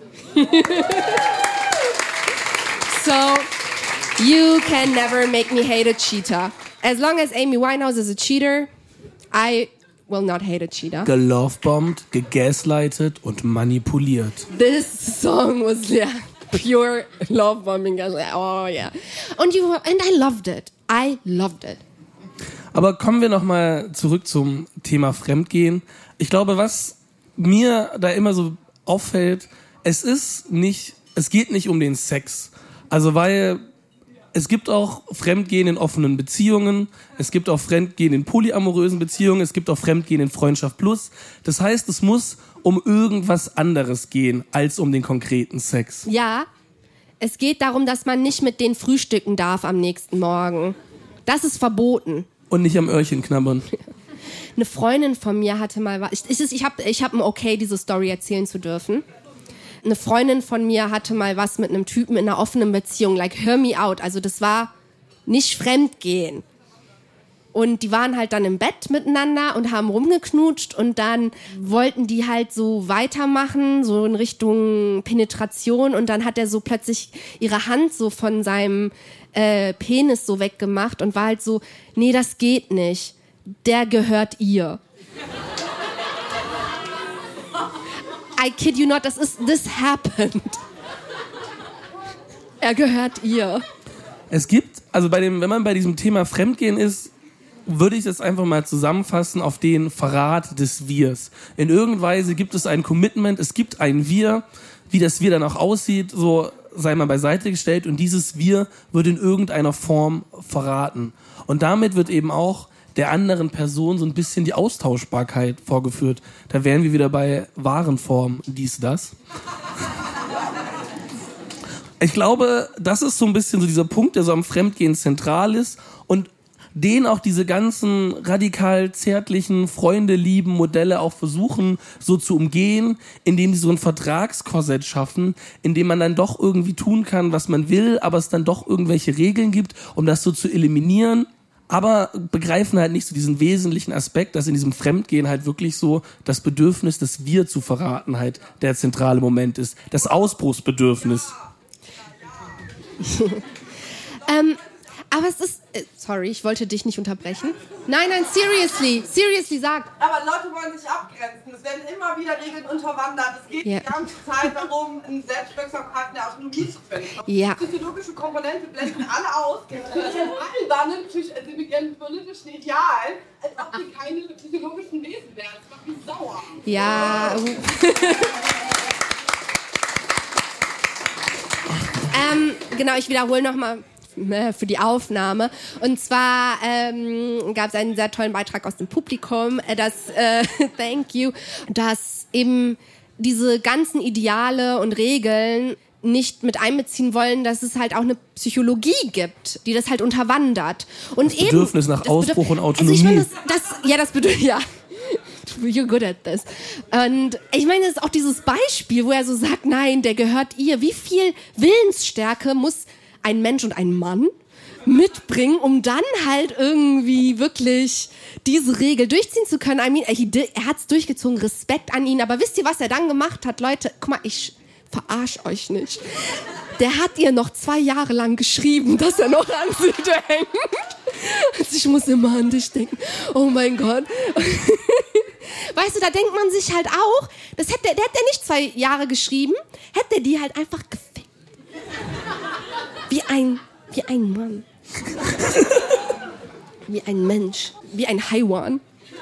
Speaker 2: So, you can never make me hate a cheater. As long as Amy Winehouse is a cheater, I will not hate a cheater.
Speaker 1: Gelovebombt, gegaslightet und manipuliert.
Speaker 2: This song was, yeah. Pure love bombing. Oh yeah. Und you and I loved it. I loved it.
Speaker 1: Aber kommen wir nochmal zurück zum Thema Fremdgehen. Ich glaube, was mir da immer so auffällt, es ist nicht, es geht nicht um den Sex. Also weil es gibt auch Fremdgehen in offenen Beziehungen, es gibt auch Fremdgehen in polyamorösen Beziehungen, es gibt auch Fremdgehen in Freundschaft plus. Das heißt, es muss um irgendwas anderes gehen, als um den konkreten Sex.
Speaker 2: Ja, es geht darum, dass man nicht mit denen frühstücken darf am nächsten Morgen. Das ist verboten.
Speaker 1: Und nicht am Öhrchen knabbern.
Speaker 2: Eine Freundin von mir hatte mal... Ich, ich, ich habe ich hab ein Okay, diese Story erzählen zu dürfen. Eine Freundin von mir hatte mal was mit einem Typen in einer offenen Beziehung, like hear me out. Also das war nicht Fremdgehen. Und die waren halt dann im Bett miteinander und haben rumgeknutscht und dann wollten die halt so weitermachen, so in Richtung Penetration und dann hat er so plötzlich ihre Hand so von seinem äh, Penis so weggemacht und war halt so, nee, das geht nicht. Der gehört ihr. I kid you not, das ist, this happened. Er gehört ihr.
Speaker 1: Es gibt, also bei dem, wenn man bei diesem Thema Fremdgehen ist, würde ich das einfach mal zusammenfassen auf den Verrat des Wirs. In irgendeiner Weise gibt es ein Commitment, es gibt ein Wir, wie das Wir dann auch aussieht, so sei mal beiseite gestellt und dieses Wir wird in irgendeiner Form verraten. Und damit wird eben auch der anderen Person so ein bisschen die Austauschbarkeit vorgeführt. Da wären wir wieder bei Warenform, dies, das. Ich glaube, das ist so ein bisschen so dieser Punkt, der so am Fremdgehen zentral ist und den auch diese ganzen radikal zärtlichen, Freunde lieben Modelle auch versuchen so zu umgehen, indem sie so ein Vertragskorsett schaffen, in dem man dann doch irgendwie tun kann, was man will, aber es dann doch irgendwelche Regeln gibt, um das so zu eliminieren. Aber begreifen halt nicht so diesen wesentlichen Aspekt, dass in diesem Fremdgehen halt wirklich so das Bedürfnis, das Wir zu verraten halt der zentrale Moment ist. Das Ausbruchsbedürfnis.
Speaker 2: ähm, aber es ist... Äh, sorry, ich wollte dich nicht unterbrechen. Nein, nein, seriously. Seriously, sag.
Speaker 3: Aber Leute wollen sich abgrenzen. Es werden immer wieder Regeln unterwandert. Es geht
Speaker 2: Ja.
Speaker 3: die ganze Zeit darum, eine Selbstwirksamkeit in der Autonomie zu finden.
Speaker 2: Ja.
Speaker 3: Die psychologische Komponente blenden alle aus. Die allen dann also mit ihren politischen Idealen, als ob sie keine psychologischen Wesen wären. Das macht mich sauer.
Speaker 2: Ja. ähm, genau, ich wiederhole nochmal für die Aufnahme. Und zwar ähm, gab es einen sehr tollen Beitrag aus dem Publikum, äh, dass, äh, thank you, dass eben diese ganzen Ideale und Regeln nicht mit einbeziehen wollen, dass es halt auch eine Psychologie gibt, die das halt unterwandert. Und
Speaker 1: das Bedürfnis
Speaker 2: eben,
Speaker 1: nach Ausbruch und Autonomie.
Speaker 2: Also ich meine, das, das, ja, das Bedürfnis, ja. You're good at this. Und ich meine, es ist auch dieses Beispiel, wo er so sagt, nein, der gehört ihr. Wie viel Willensstärke muss ein Mensch und ein Mann mitbringen, um dann halt irgendwie wirklich diese Regel durchziehen zu können? I mean, er hat es durchgezogen, Respekt an ihn. Aber wisst ihr, was er dann gemacht hat? Leute, guck mal, ich verarsch euch nicht. Der hat ihr noch zwei Jahre lang geschrieben, dass er noch an sie denkt. Also ich muss immer an dich denken. Oh mein Gott. Weißt du, da denkt man sich halt auch, das hätte, der hätte nicht zwei Jahre geschrieben, hätte er die halt einfach gefickt. Wie ein, wie ein Mann. Wie ein Mensch. Wie ein Haiwan.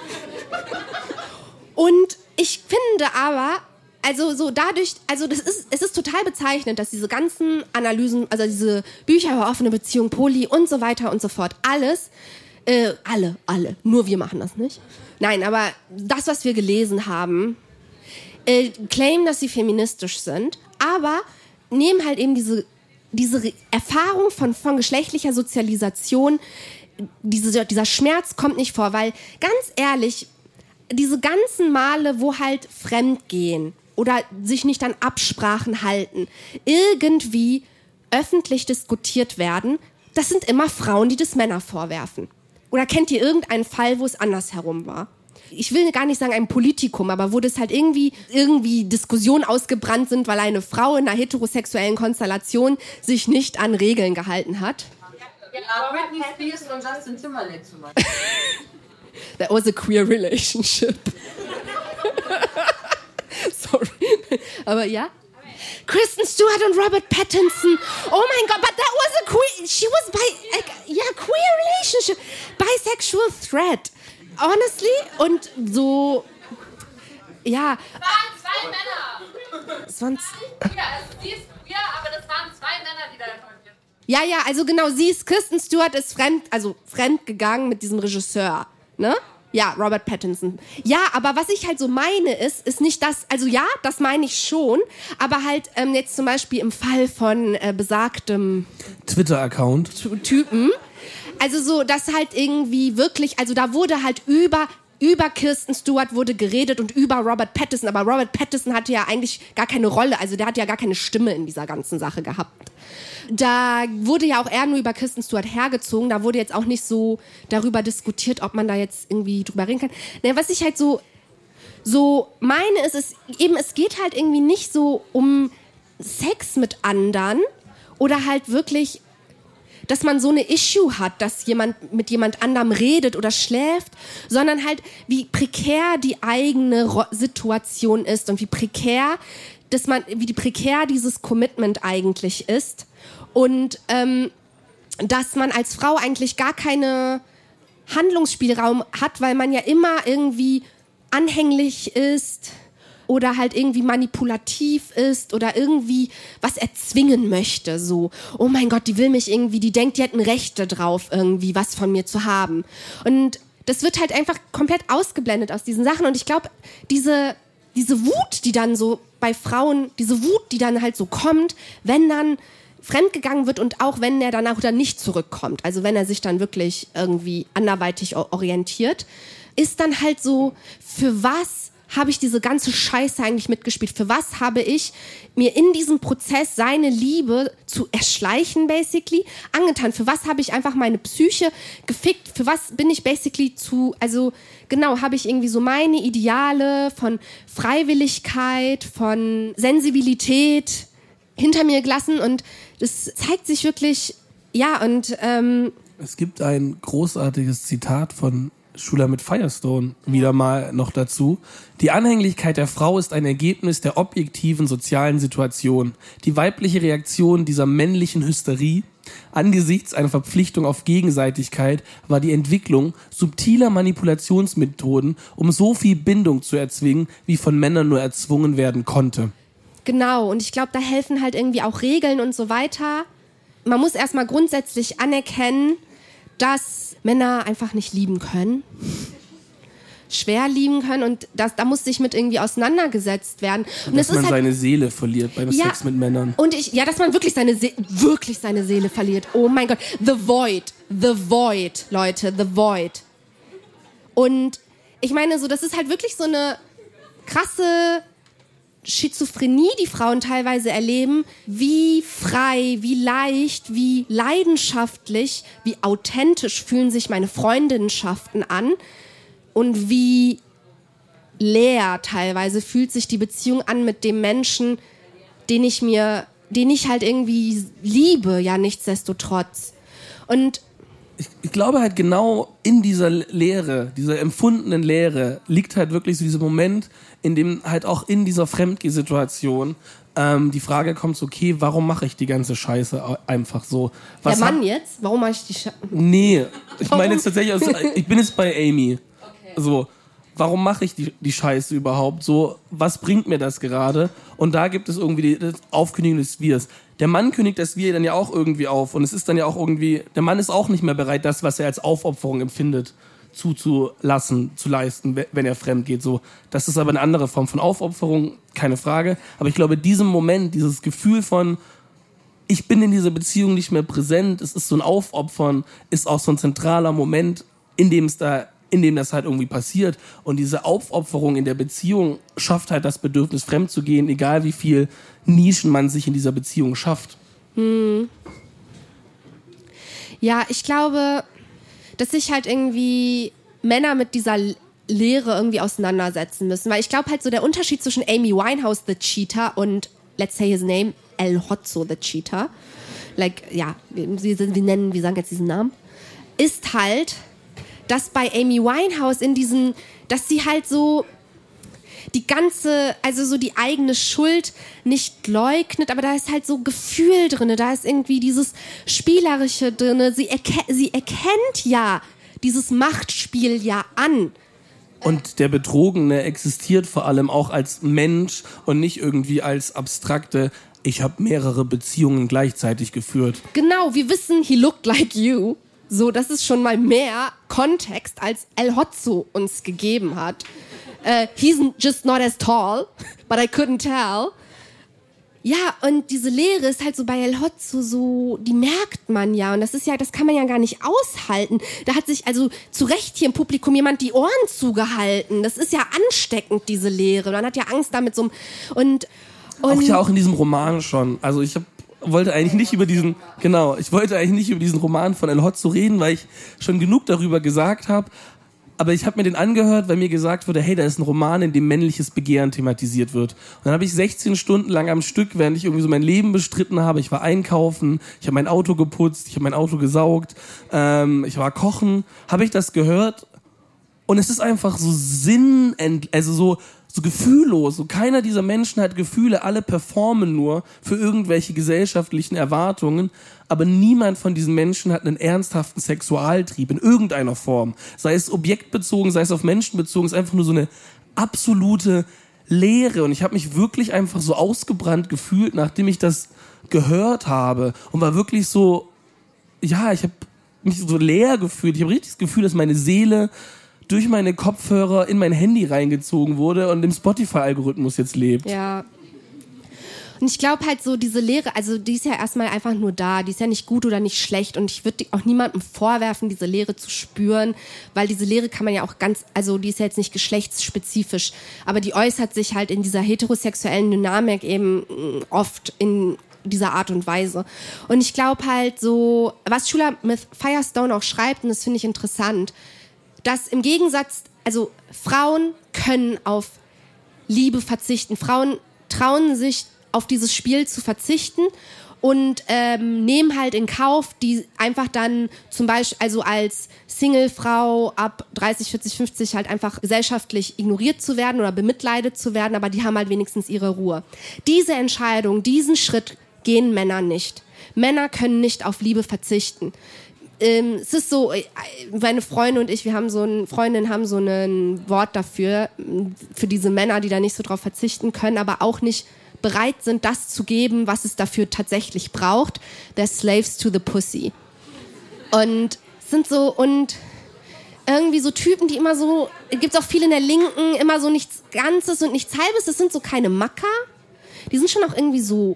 Speaker 2: Und ich finde aber, also so dadurch, also das ist, es ist total bezeichnend, dass diese ganzen Analysen, also diese Bücher über offene Beziehung, Poly und so weiter und so fort, alles, äh, alle, alle, nur wir machen das nicht. Nein, aber das, was wir gelesen haben, äh, claimen, dass sie feministisch sind, aber nehmen halt eben diese diese Erfahrung von, von geschlechtlicher Sozialisation, diese, dieser Schmerz kommt nicht vor, weil ganz ehrlich, diese ganzen Male, wo halt Fremdgehen oder sich nicht an Absprachen halten, irgendwie öffentlich diskutiert werden, das sind immer Frauen, die das Männer vorwerfen. Oder kennt ihr irgendeinen Fall, wo es andersherum war? Ich will gar nicht sagen ein Politikum, aber wo das halt irgendwie, irgendwie Diskussionen ausgebrannt sind, weil eine Frau in einer heterosexuellen Konstellation sich nicht an Regeln gehalten hat.
Speaker 3: Ja, Britney Spears und Justin Timberlake zum Beispiel.
Speaker 2: That was a queer relationship. Sorry. Aber ja. Kristen Stewart und Robert Pattinson. Oh mein Gott, but that was a queer, she was bi, like, yeah, queer relationship. Bisexual threat. Honestly, und so, ja.
Speaker 4: Es waren zwei Männer.
Speaker 2: Es waren
Speaker 4: Ja, also sie ist queer, aber das waren zwei Männer, die da
Speaker 2: Ja, ja, also genau, sie ist, Kristen Stewart ist fremd, also fremd gegangen mit diesem Regisseur, ne? Ja, Robert Pattinson. Ja, aber was ich halt so meine ist, ist nicht das, also ja, das meine ich schon, aber halt ähm, jetzt zum Beispiel im Fall von äh, besagtem
Speaker 1: Twitter-Account.
Speaker 2: Typen, also so, dass halt irgendwie wirklich, also da wurde halt über über Kristen Stewart wurde geredet und über Robert Pattinson, aber Robert Pattinson hatte ja eigentlich gar keine Rolle, also der hat ja gar keine Stimme in dieser ganzen Sache gehabt. Da wurde ja auch eher nur über Kristen Stewart hergezogen, da wurde jetzt auch nicht so darüber diskutiert, ob man da jetzt irgendwie drüber reden kann. Naja, was ich halt so, so meine, ist es eben, es geht halt irgendwie nicht so um Sex mit anderen oder halt wirklich, dass man so eine Issue hat, dass jemand mit jemand anderem redet oder schläft, sondern halt, wie prekär die eigene Ro- Situation ist und wie prekär, dass man, wie die prekär dieses Commitment eigentlich ist und ähm, dass man als Frau eigentlich gar keine Handlungsspielraum hat, weil man ja immer irgendwie anhänglich ist oder halt irgendwie manipulativ ist oder irgendwie was erzwingen möchte, so, oh mein Gott, die will mich irgendwie, die denkt, die hätten Rechte drauf, irgendwie was von mir zu haben. Und das wird halt einfach komplett ausgeblendet aus diesen Sachen und ich glaube, diese, diese Wut, die dann so bei Frauen, diese Wut, die dann halt so kommt, wenn dann fremdgegangen wird und auch wenn er danach dann nicht zurückkommt, also wenn er sich dann wirklich irgendwie anderweitig orientiert, ist dann halt so, für was habe ich diese ganze Scheiße eigentlich mitgespielt? Für was habe ich mir in diesem Prozess seine Liebe zu erschleichen, basically, angetan? Für was habe ich einfach meine Psyche gefickt? Für was bin ich basically zu, also genau, habe ich irgendwie so meine Ideale von Freiwilligkeit, von Sensibilität hinter mir gelassen und das zeigt sich wirklich, ja, und ähm,
Speaker 1: es gibt ein großartiges Zitat von Shulamit Firestone wieder mal noch dazu. Die Anhänglichkeit der Frau ist ein Ergebnis der objektiven sozialen Situation. Die weibliche Reaktion dieser männlichen Hysterie angesichts einer Verpflichtung auf Gegenseitigkeit war die Entwicklung subtiler Manipulationsmethoden, um so viel Bindung zu erzwingen, wie von Männern nur erzwungen werden konnte.
Speaker 2: Genau, und ich glaube, da helfen halt irgendwie auch Regeln und so weiter. Man muss erstmal grundsätzlich anerkennen, dass Männer einfach nicht lieben können, schwer lieben können und das, da muss sich mit irgendwie auseinandergesetzt werden. Und
Speaker 1: dass
Speaker 2: es
Speaker 1: man
Speaker 2: ist halt,
Speaker 1: seine Seele verliert beim
Speaker 2: ja,
Speaker 1: Sex mit Männern.
Speaker 2: Und ich, ja, dass man wirklich seine, Se- wirklich seine Seele verliert. Oh mein Gott, The Void, The Void, Leute, The Void. Und ich meine, so, das ist halt wirklich so eine krasse Schizophrenie, die Frauen teilweise erleben, wie frei, wie leicht, wie leidenschaftlich, wie authentisch fühlen sich meine Freundinnenschaften an und wie leer teilweise fühlt sich die Beziehung an mit dem Menschen, den ich mir, den ich halt irgendwie liebe, ja, nichtsdestotrotz. Und
Speaker 1: Ich, ich glaube halt genau in dieser Leere, dieser empfundenen Leere, liegt halt wirklich so dieser Moment, in dem halt auch in dieser Fremdgeh-Situation ähm, die Frage kommt, so, okay, warum mache ich die ganze Scheiße einfach so? Was
Speaker 2: der Mann
Speaker 1: hab,
Speaker 2: jetzt? Warum mache ich die Scheiße?
Speaker 1: Nee, ich meine jetzt tatsächlich, also, ich bin jetzt bei Amy.
Speaker 4: Okay.
Speaker 1: So, warum mache ich die, die Scheiße überhaupt? So, was bringt mir das gerade? Und da gibt es irgendwie die, das Aufkündigen des Wirs. Der Mann kündigt das Wir dann ja auch irgendwie auf und es ist dann ja auch irgendwie, der Mann ist auch nicht mehr bereit, das, was er als Aufopferung empfindet, zuzulassen, zu leisten, wenn er fremd geht. So, das ist aber eine andere Form von Aufopferung, keine Frage. Aber ich glaube, diesem Moment, dieses Gefühl von, ich bin in dieser Beziehung nicht mehr präsent, es ist so ein Aufopfern, ist auch so ein zentraler Moment, in dem es da in dem das halt irgendwie passiert. Und diese Aufopferung in der Beziehung schafft halt das Bedürfnis, fremd zu gehen, egal wie viel Nischen man sich in dieser Beziehung schafft.
Speaker 2: Hm. Ja, ich glaube, dass sich halt irgendwie Männer mit dieser Lehre irgendwie auseinandersetzen müssen. Weil ich glaube halt so, der Unterschied zwischen Amy Winehouse, the Cheater, und let's say his name, El Hotzo, the Cheater, like, ja, wie, wie nennen, wie sagen jetzt diesen Namen, ist halt, dass bei Amy Winehouse in diesen, dass sie halt so die ganze, also so die eigene Schuld nicht leugnet, aber da ist halt so Gefühl drin, da ist irgendwie dieses Spielerische drin, sie, erke- sie erkennt ja dieses Machtspiel ja an.
Speaker 1: Und der Betrogene existiert vor allem auch als Mensch und nicht irgendwie als abstrakte, ich habe mehrere Beziehungen gleichzeitig geführt.
Speaker 2: Genau, wir wissen, he looked like you. So, das ist schon mal mehr Kontext, als El Hotzo uns gegeben hat. Uh, he's just not as tall, but I couldn't tell. Ja, und diese Leere ist halt so bei El Hotzo so, die merkt man ja. Und das ist ja, das kann man ja gar nicht aushalten. Da hat sich also zu Recht hier im Publikum jemand die Ohren zugehalten. Das ist ja ansteckend, diese Leere. Man hat ja Angst damit so. Und, und
Speaker 1: auch ja auch in diesem Roman schon. Also ich hab, wollte eigentlich nicht über diesen, genau, ich wollte eigentlich nicht über diesen Roman von El Hotzo reden, weil ich schon genug darüber gesagt habe. Aber ich habe mir den angehört, weil mir gesagt wurde, hey, da ist ein Roman, in dem männliches Begehren thematisiert wird. Und dann habe ich sechzehn Stunden lang am Stück, während ich irgendwie so mein Leben bestritten habe, ich war einkaufen, ich habe mein Auto geputzt, ich habe mein Auto gesaugt, ähm, ich war kochen, habe ich das gehört. Und es ist einfach so sinnend, also so, so gefühllos. So keiner dieser Menschen hat Gefühle, alle performen nur für irgendwelche gesellschaftlichen Erwartungen. Aber niemand von diesen Menschen hat einen ernsthaften Sexualtrieb in irgendeiner Form. Sei es objektbezogen, sei es auf Menschen bezogen, es ist einfach nur so eine absolute Leere. Und ich habe mich wirklich einfach so ausgebrannt gefühlt, nachdem ich das gehört habe. Und war wirklich so, ja, ich habe mich so leer gefühlt. Ich habe richtig das Gefühl, dass meine Seele durch meine Kopfhörer in mein Handy reingezogen wurde und im Spotify-Algorithmus jetzt lebt.
Speaker 2: Ja. Und ich glaube halt so, diese Leere, also die ist ja erstmal einfach nur da, die ist ja nicht gut oder nicht schlecht und ich würde auch niemandem vorwerfen, diese Leere zu spüren, weil diese Leere kann man ja auch ganz, also die ist ja jetzt nicht geschlechtsspezifisch, aber die äußert sich halt in dieser heterosexuellen Dynamik eben oft in dieser Art und Weise. Und ich glaube halt so, was Shulamith Firestone auch schreibt, und das finde ich interessant, dass im Gegensatz, also Frauen können auf Liebe verzichten, Frauen trauen sich auf dieses Spiel zu verzichten und ähm, nehmen halt in Kauf, die einfach dann zum Beispiel, also als Singlefrau ab dreißig, vierzig, fünfzig halt einfach gesellschaftlich ignoriert zu werden oder bemitleidet zu werden, aber die haben halt wenigstens ihre Ruhe. Diese Entscheidung, diesen Schritt gehen Männer nicht. Männer können nicht auf Liebe verzichten. Ähm, es ist so, meine Freunde und ich, wir haben so ein, Freundinnen haben so ein Wort dafür, für diese Männer, die da nicht so drauf verzichten können, aber auch nicht bereit sind, das zu geben, was es dafür tatsächlich braucht. They're slaves to the pussy. Und sind so, und irgendwie so Typen, die immer so, gibt's auch viele in der Linken, immer so nichts Ganzes und nichts Halbes, das sind so keine Macker. Die sind schon auch irgendwie so,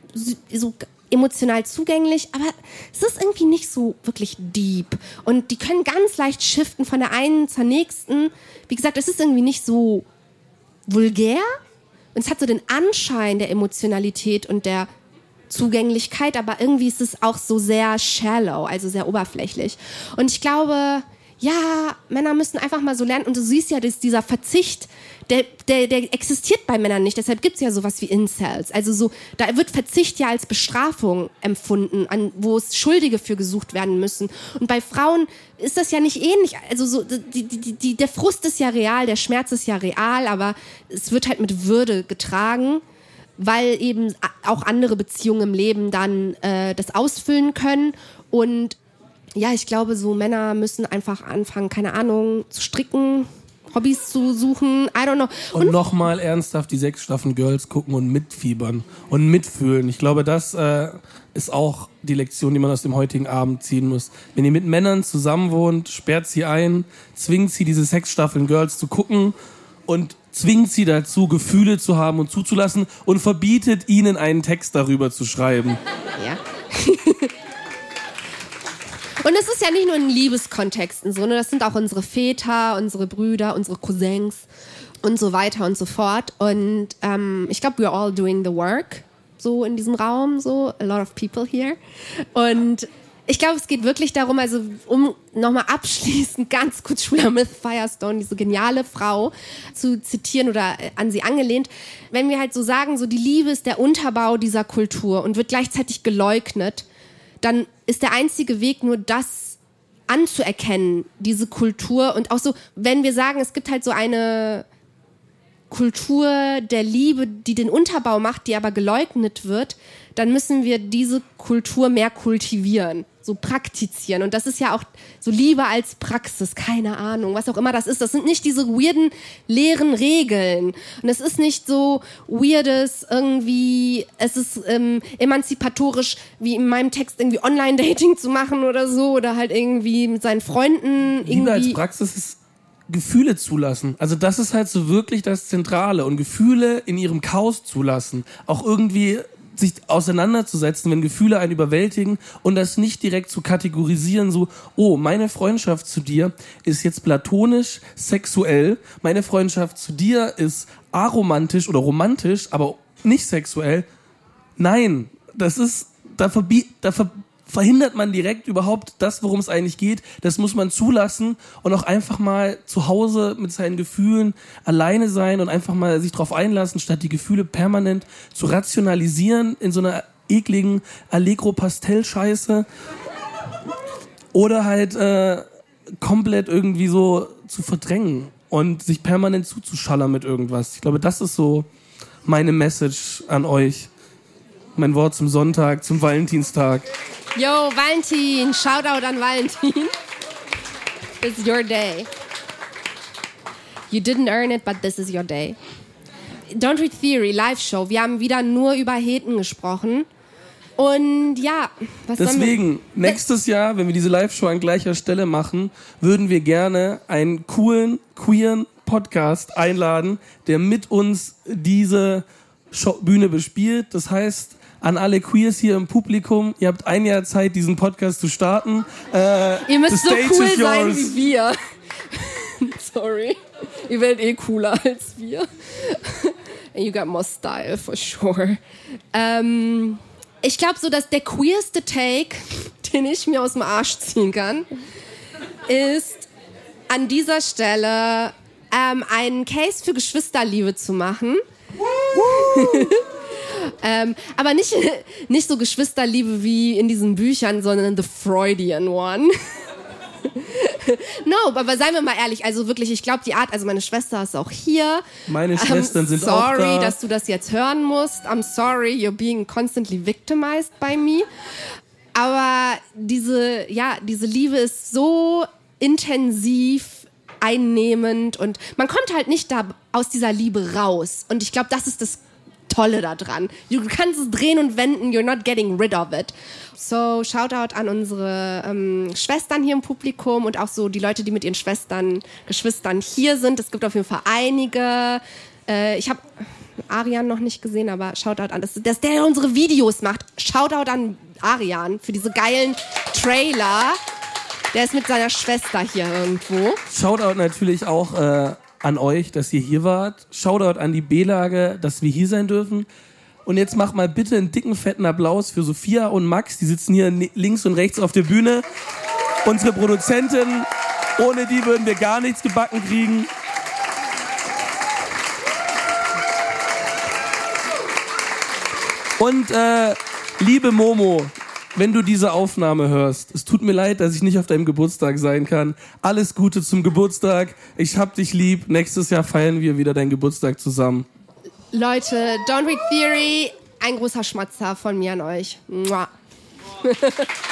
Speaker 2: so emotional zugänglich, aber es ist irgendwie nicht so wirklich deep. Und die können ganz leicht shiften von der einen zur nächsten. Wie gesagt, es ist irgendwie nicht so vulgär. Und es hat so den Anschein der Emotionalität und der Zugänglichkeit, aber irgendwie ist es auch so sehr shallow, also sehr oberflächlich. Und ich glaube, ja, Männer müssen einfach mal so lernen. Und du siehst ja, dass dieser Verzicht, der, der, der existiert bei Männern nicht. Deshalb gibt's ja sowas wie Incels. Also so, da wird Verzicht ja als Bestrafung empfunden, an, wo es Schuldige für gesucht werden müssen. Und bei Frauen ist das ja nicht ähnlich. Also so, die, die, die, der Frust ist ja real, der Schmerz ist ja real, aber es wird halt mit Würde getragen, weil eben auch andere Beziehungen im Leben dann äh, das ausfüllen können. Und ja, ich glaube, so Männer müssen einfach anfangen, keine Ahnung, zu stricken, Hobbys zu suchen, I don't know.
Speaker 1: Und, und nochmal ernsthaft die sechs Staffeln Girls gucken und mitfiebern und mitfühlen. Ich glaube, das äh, ist auch die Lektion, die man aus dem heutigen Abend ziehen muss. Wenn ihr mit Männern zusammen wohnt, sperrt sie ein, zwingt sie, diese sechs Staffeln Girls zu gucken und zwingt sie dazu, Gefühle zu haben und zuzulassen und verbietet ihnen, einen Text darüber zu schreiben.
Speaker 2: Ja. Und es ist ja nicht nur in Liebeskontexten so, ne? Das sind auch unsere Väter, unsere Brüder, unsere Cousins und so weiter und so fort. Und ähm, ich glaube, we're all doing the work, so in diesem Raum, so a lot of people here. Und ich glaube, es geht wirklich darum, also um nochmal abschließend ganz kurz Shulamith Firestone, diese geniale Frau, zu zitieren oder an sie angelehnt, wenn wir halt so sagen, so die Liebe ist der Unterbau dieser Kultur und wird gleichzeitig geleugnet, dann ist der einzige Weg nur das anzuerkennen, diese Kultur. Und auch so, wenn wir sagen, es gibt halt so eine Kultur der Liebe, die den Unterbau macht, die aber geleugnet wird, dann müssen wir diese Kultur mehr kultivieren, so praktizieren. Und das ist ja auch so Liebe als Praxis, keine Ahnung, was auch immer das ist. Das sind nicht diese weirden, leeren Regeln. Und es ist nicht so weirdes irgendwie, es ist ähm, emanzipatorisch, wie in meinem Text irgendwie Online-Dating zu machen oder so, oder halt irgendwie mit seinen Freunden irgendwie.
Speaker 1: Liebe als Praxis ist Gefühle zulassen. Also das ist halt so wirklich das Zentrale. Und Gefühle in ihrem Chaos zulassen. Auch irgendwie sich auseinanderzusetzen, wenn Gefühle einen überwältigen und das nicht direkt zu kategorisieren, so, oh, meine Freundschaft zu dir ist jetzt platonisch, sexuell, meine Freundschaft zu dir ist aromantisch oder romantisch, aber nicht sexuell. Nein, das ist, da, verbi- da ver- verhindert man direkt überhaupt das, worum es eigentlich geht. Das muss man zulassen und auch einfach mal zu Hause mit seinen Gefühlen alleine sein und einfach mal sich drauf einlassen, statt die Gefühle permanent zu rationalisieren in so einer ekligen Allegro-Pastell-Scheiße oder halt äh, komplett irgendwie so zu verdrängen und sich permanent zuzuschallern mit irgendwas. Ich glaube, das ist so meine Message an euch. Mein Wort zum Sonntag, zum Valentinstag.
Speaker 2: Yo, Valentin, Shoutout an Valentin. It's your day. You didn't earn it, but this is your day. Don't Read Theory, Live-Show. Wir haben wieder nur über Heten gesprochen. Und ja, was
Speaker 1: Deswegen, nächstes Jahr, wenn wir diese Live-Show an gleicher Stelle machen, würden wir gerne einen coolen, queeren Podcast einladen, der mit uns diese Show- Bühne bespielt. Das heißt, an alle Queers hier im Publikum, ihr habt ein Jahr Zeit, diesen Podcast zu starten. Äh,
Speaker 2: Ihr müsst so cool sein
Speaker 1: yours.
Speaker 2: wie wir. Sorry. Ihr werdet eh cooler als wir. And you got more style, for sure. Ähm, ich glaube so, dass der queerste Take, den ich mir aus dem Arsch ziehen kann, ist an dieser Stelle ähm, einen Case für Geschwisterliebe zu machen. ähm, aber nicht, nicht so Geschwisterliebe wie in diesen Büchern, sondern the Freudian one. No, aber seien wir mal ehrlich, also wirklich, ich glaube, die Art, also meine Schwester ist auch hier.
Speaker 1: Meine Schwestern
Speaker 2: I'm
Speaker 1: sind auch da.
Speaker 2: Sorry, dass du das jetzt hören musst. I'm sorry, you're being constantly victimized by me. Aber diese, ja, diese Liebe ist so intensiv, einnehmend und man kommt halt nicht da aus dieser Liebe raus. Und ich glaube, das ist das Tolle daran. Du kannst es drehen und wenden, you're not getting rid of it. So, Shoutout an unsere ähm, Schwestern hier im Publikum und auch so die Leute, die mit ihren Schwestern, Geschwistern hier sind. Es gibt auf jeden Fall einige. Äh, ich habe Arian noch nicht gesehen, aber Shoutout an, dass, dass der unsere Videos macht. Shoutout an Arian für diese geilen Trailer. Der ist mit seiner Schwester hier irgendwo.
Speaker 1: Shoutout natürlich auch äh, an euch, dass ihr hier wart. Shoutout an die B-Lage, dass wir hier sein dürfen. Und jetzt mach mal bitte einen dicken, fetten Applaus für Sophia und Max. Die sitzen hier links und rechts auf der Bühne. Unsere Produzentin. Ohne die würden wir gar nichts gebacken kriegen. Und äh, liebe Momo, wenn du diese Aufnahme hörst, es tut mir leid, dass ich nicht auf deinem Geburtstag sein kann. Alles Gute zum Geburtstag. Ich hab dich lieb. Nächstes Jahr feiern wir wieder deinen Geburtstag zusammen.
Speaker 2: Leute, Don't Read Theory, ein großer Schmatzer von mir an euch. Mua.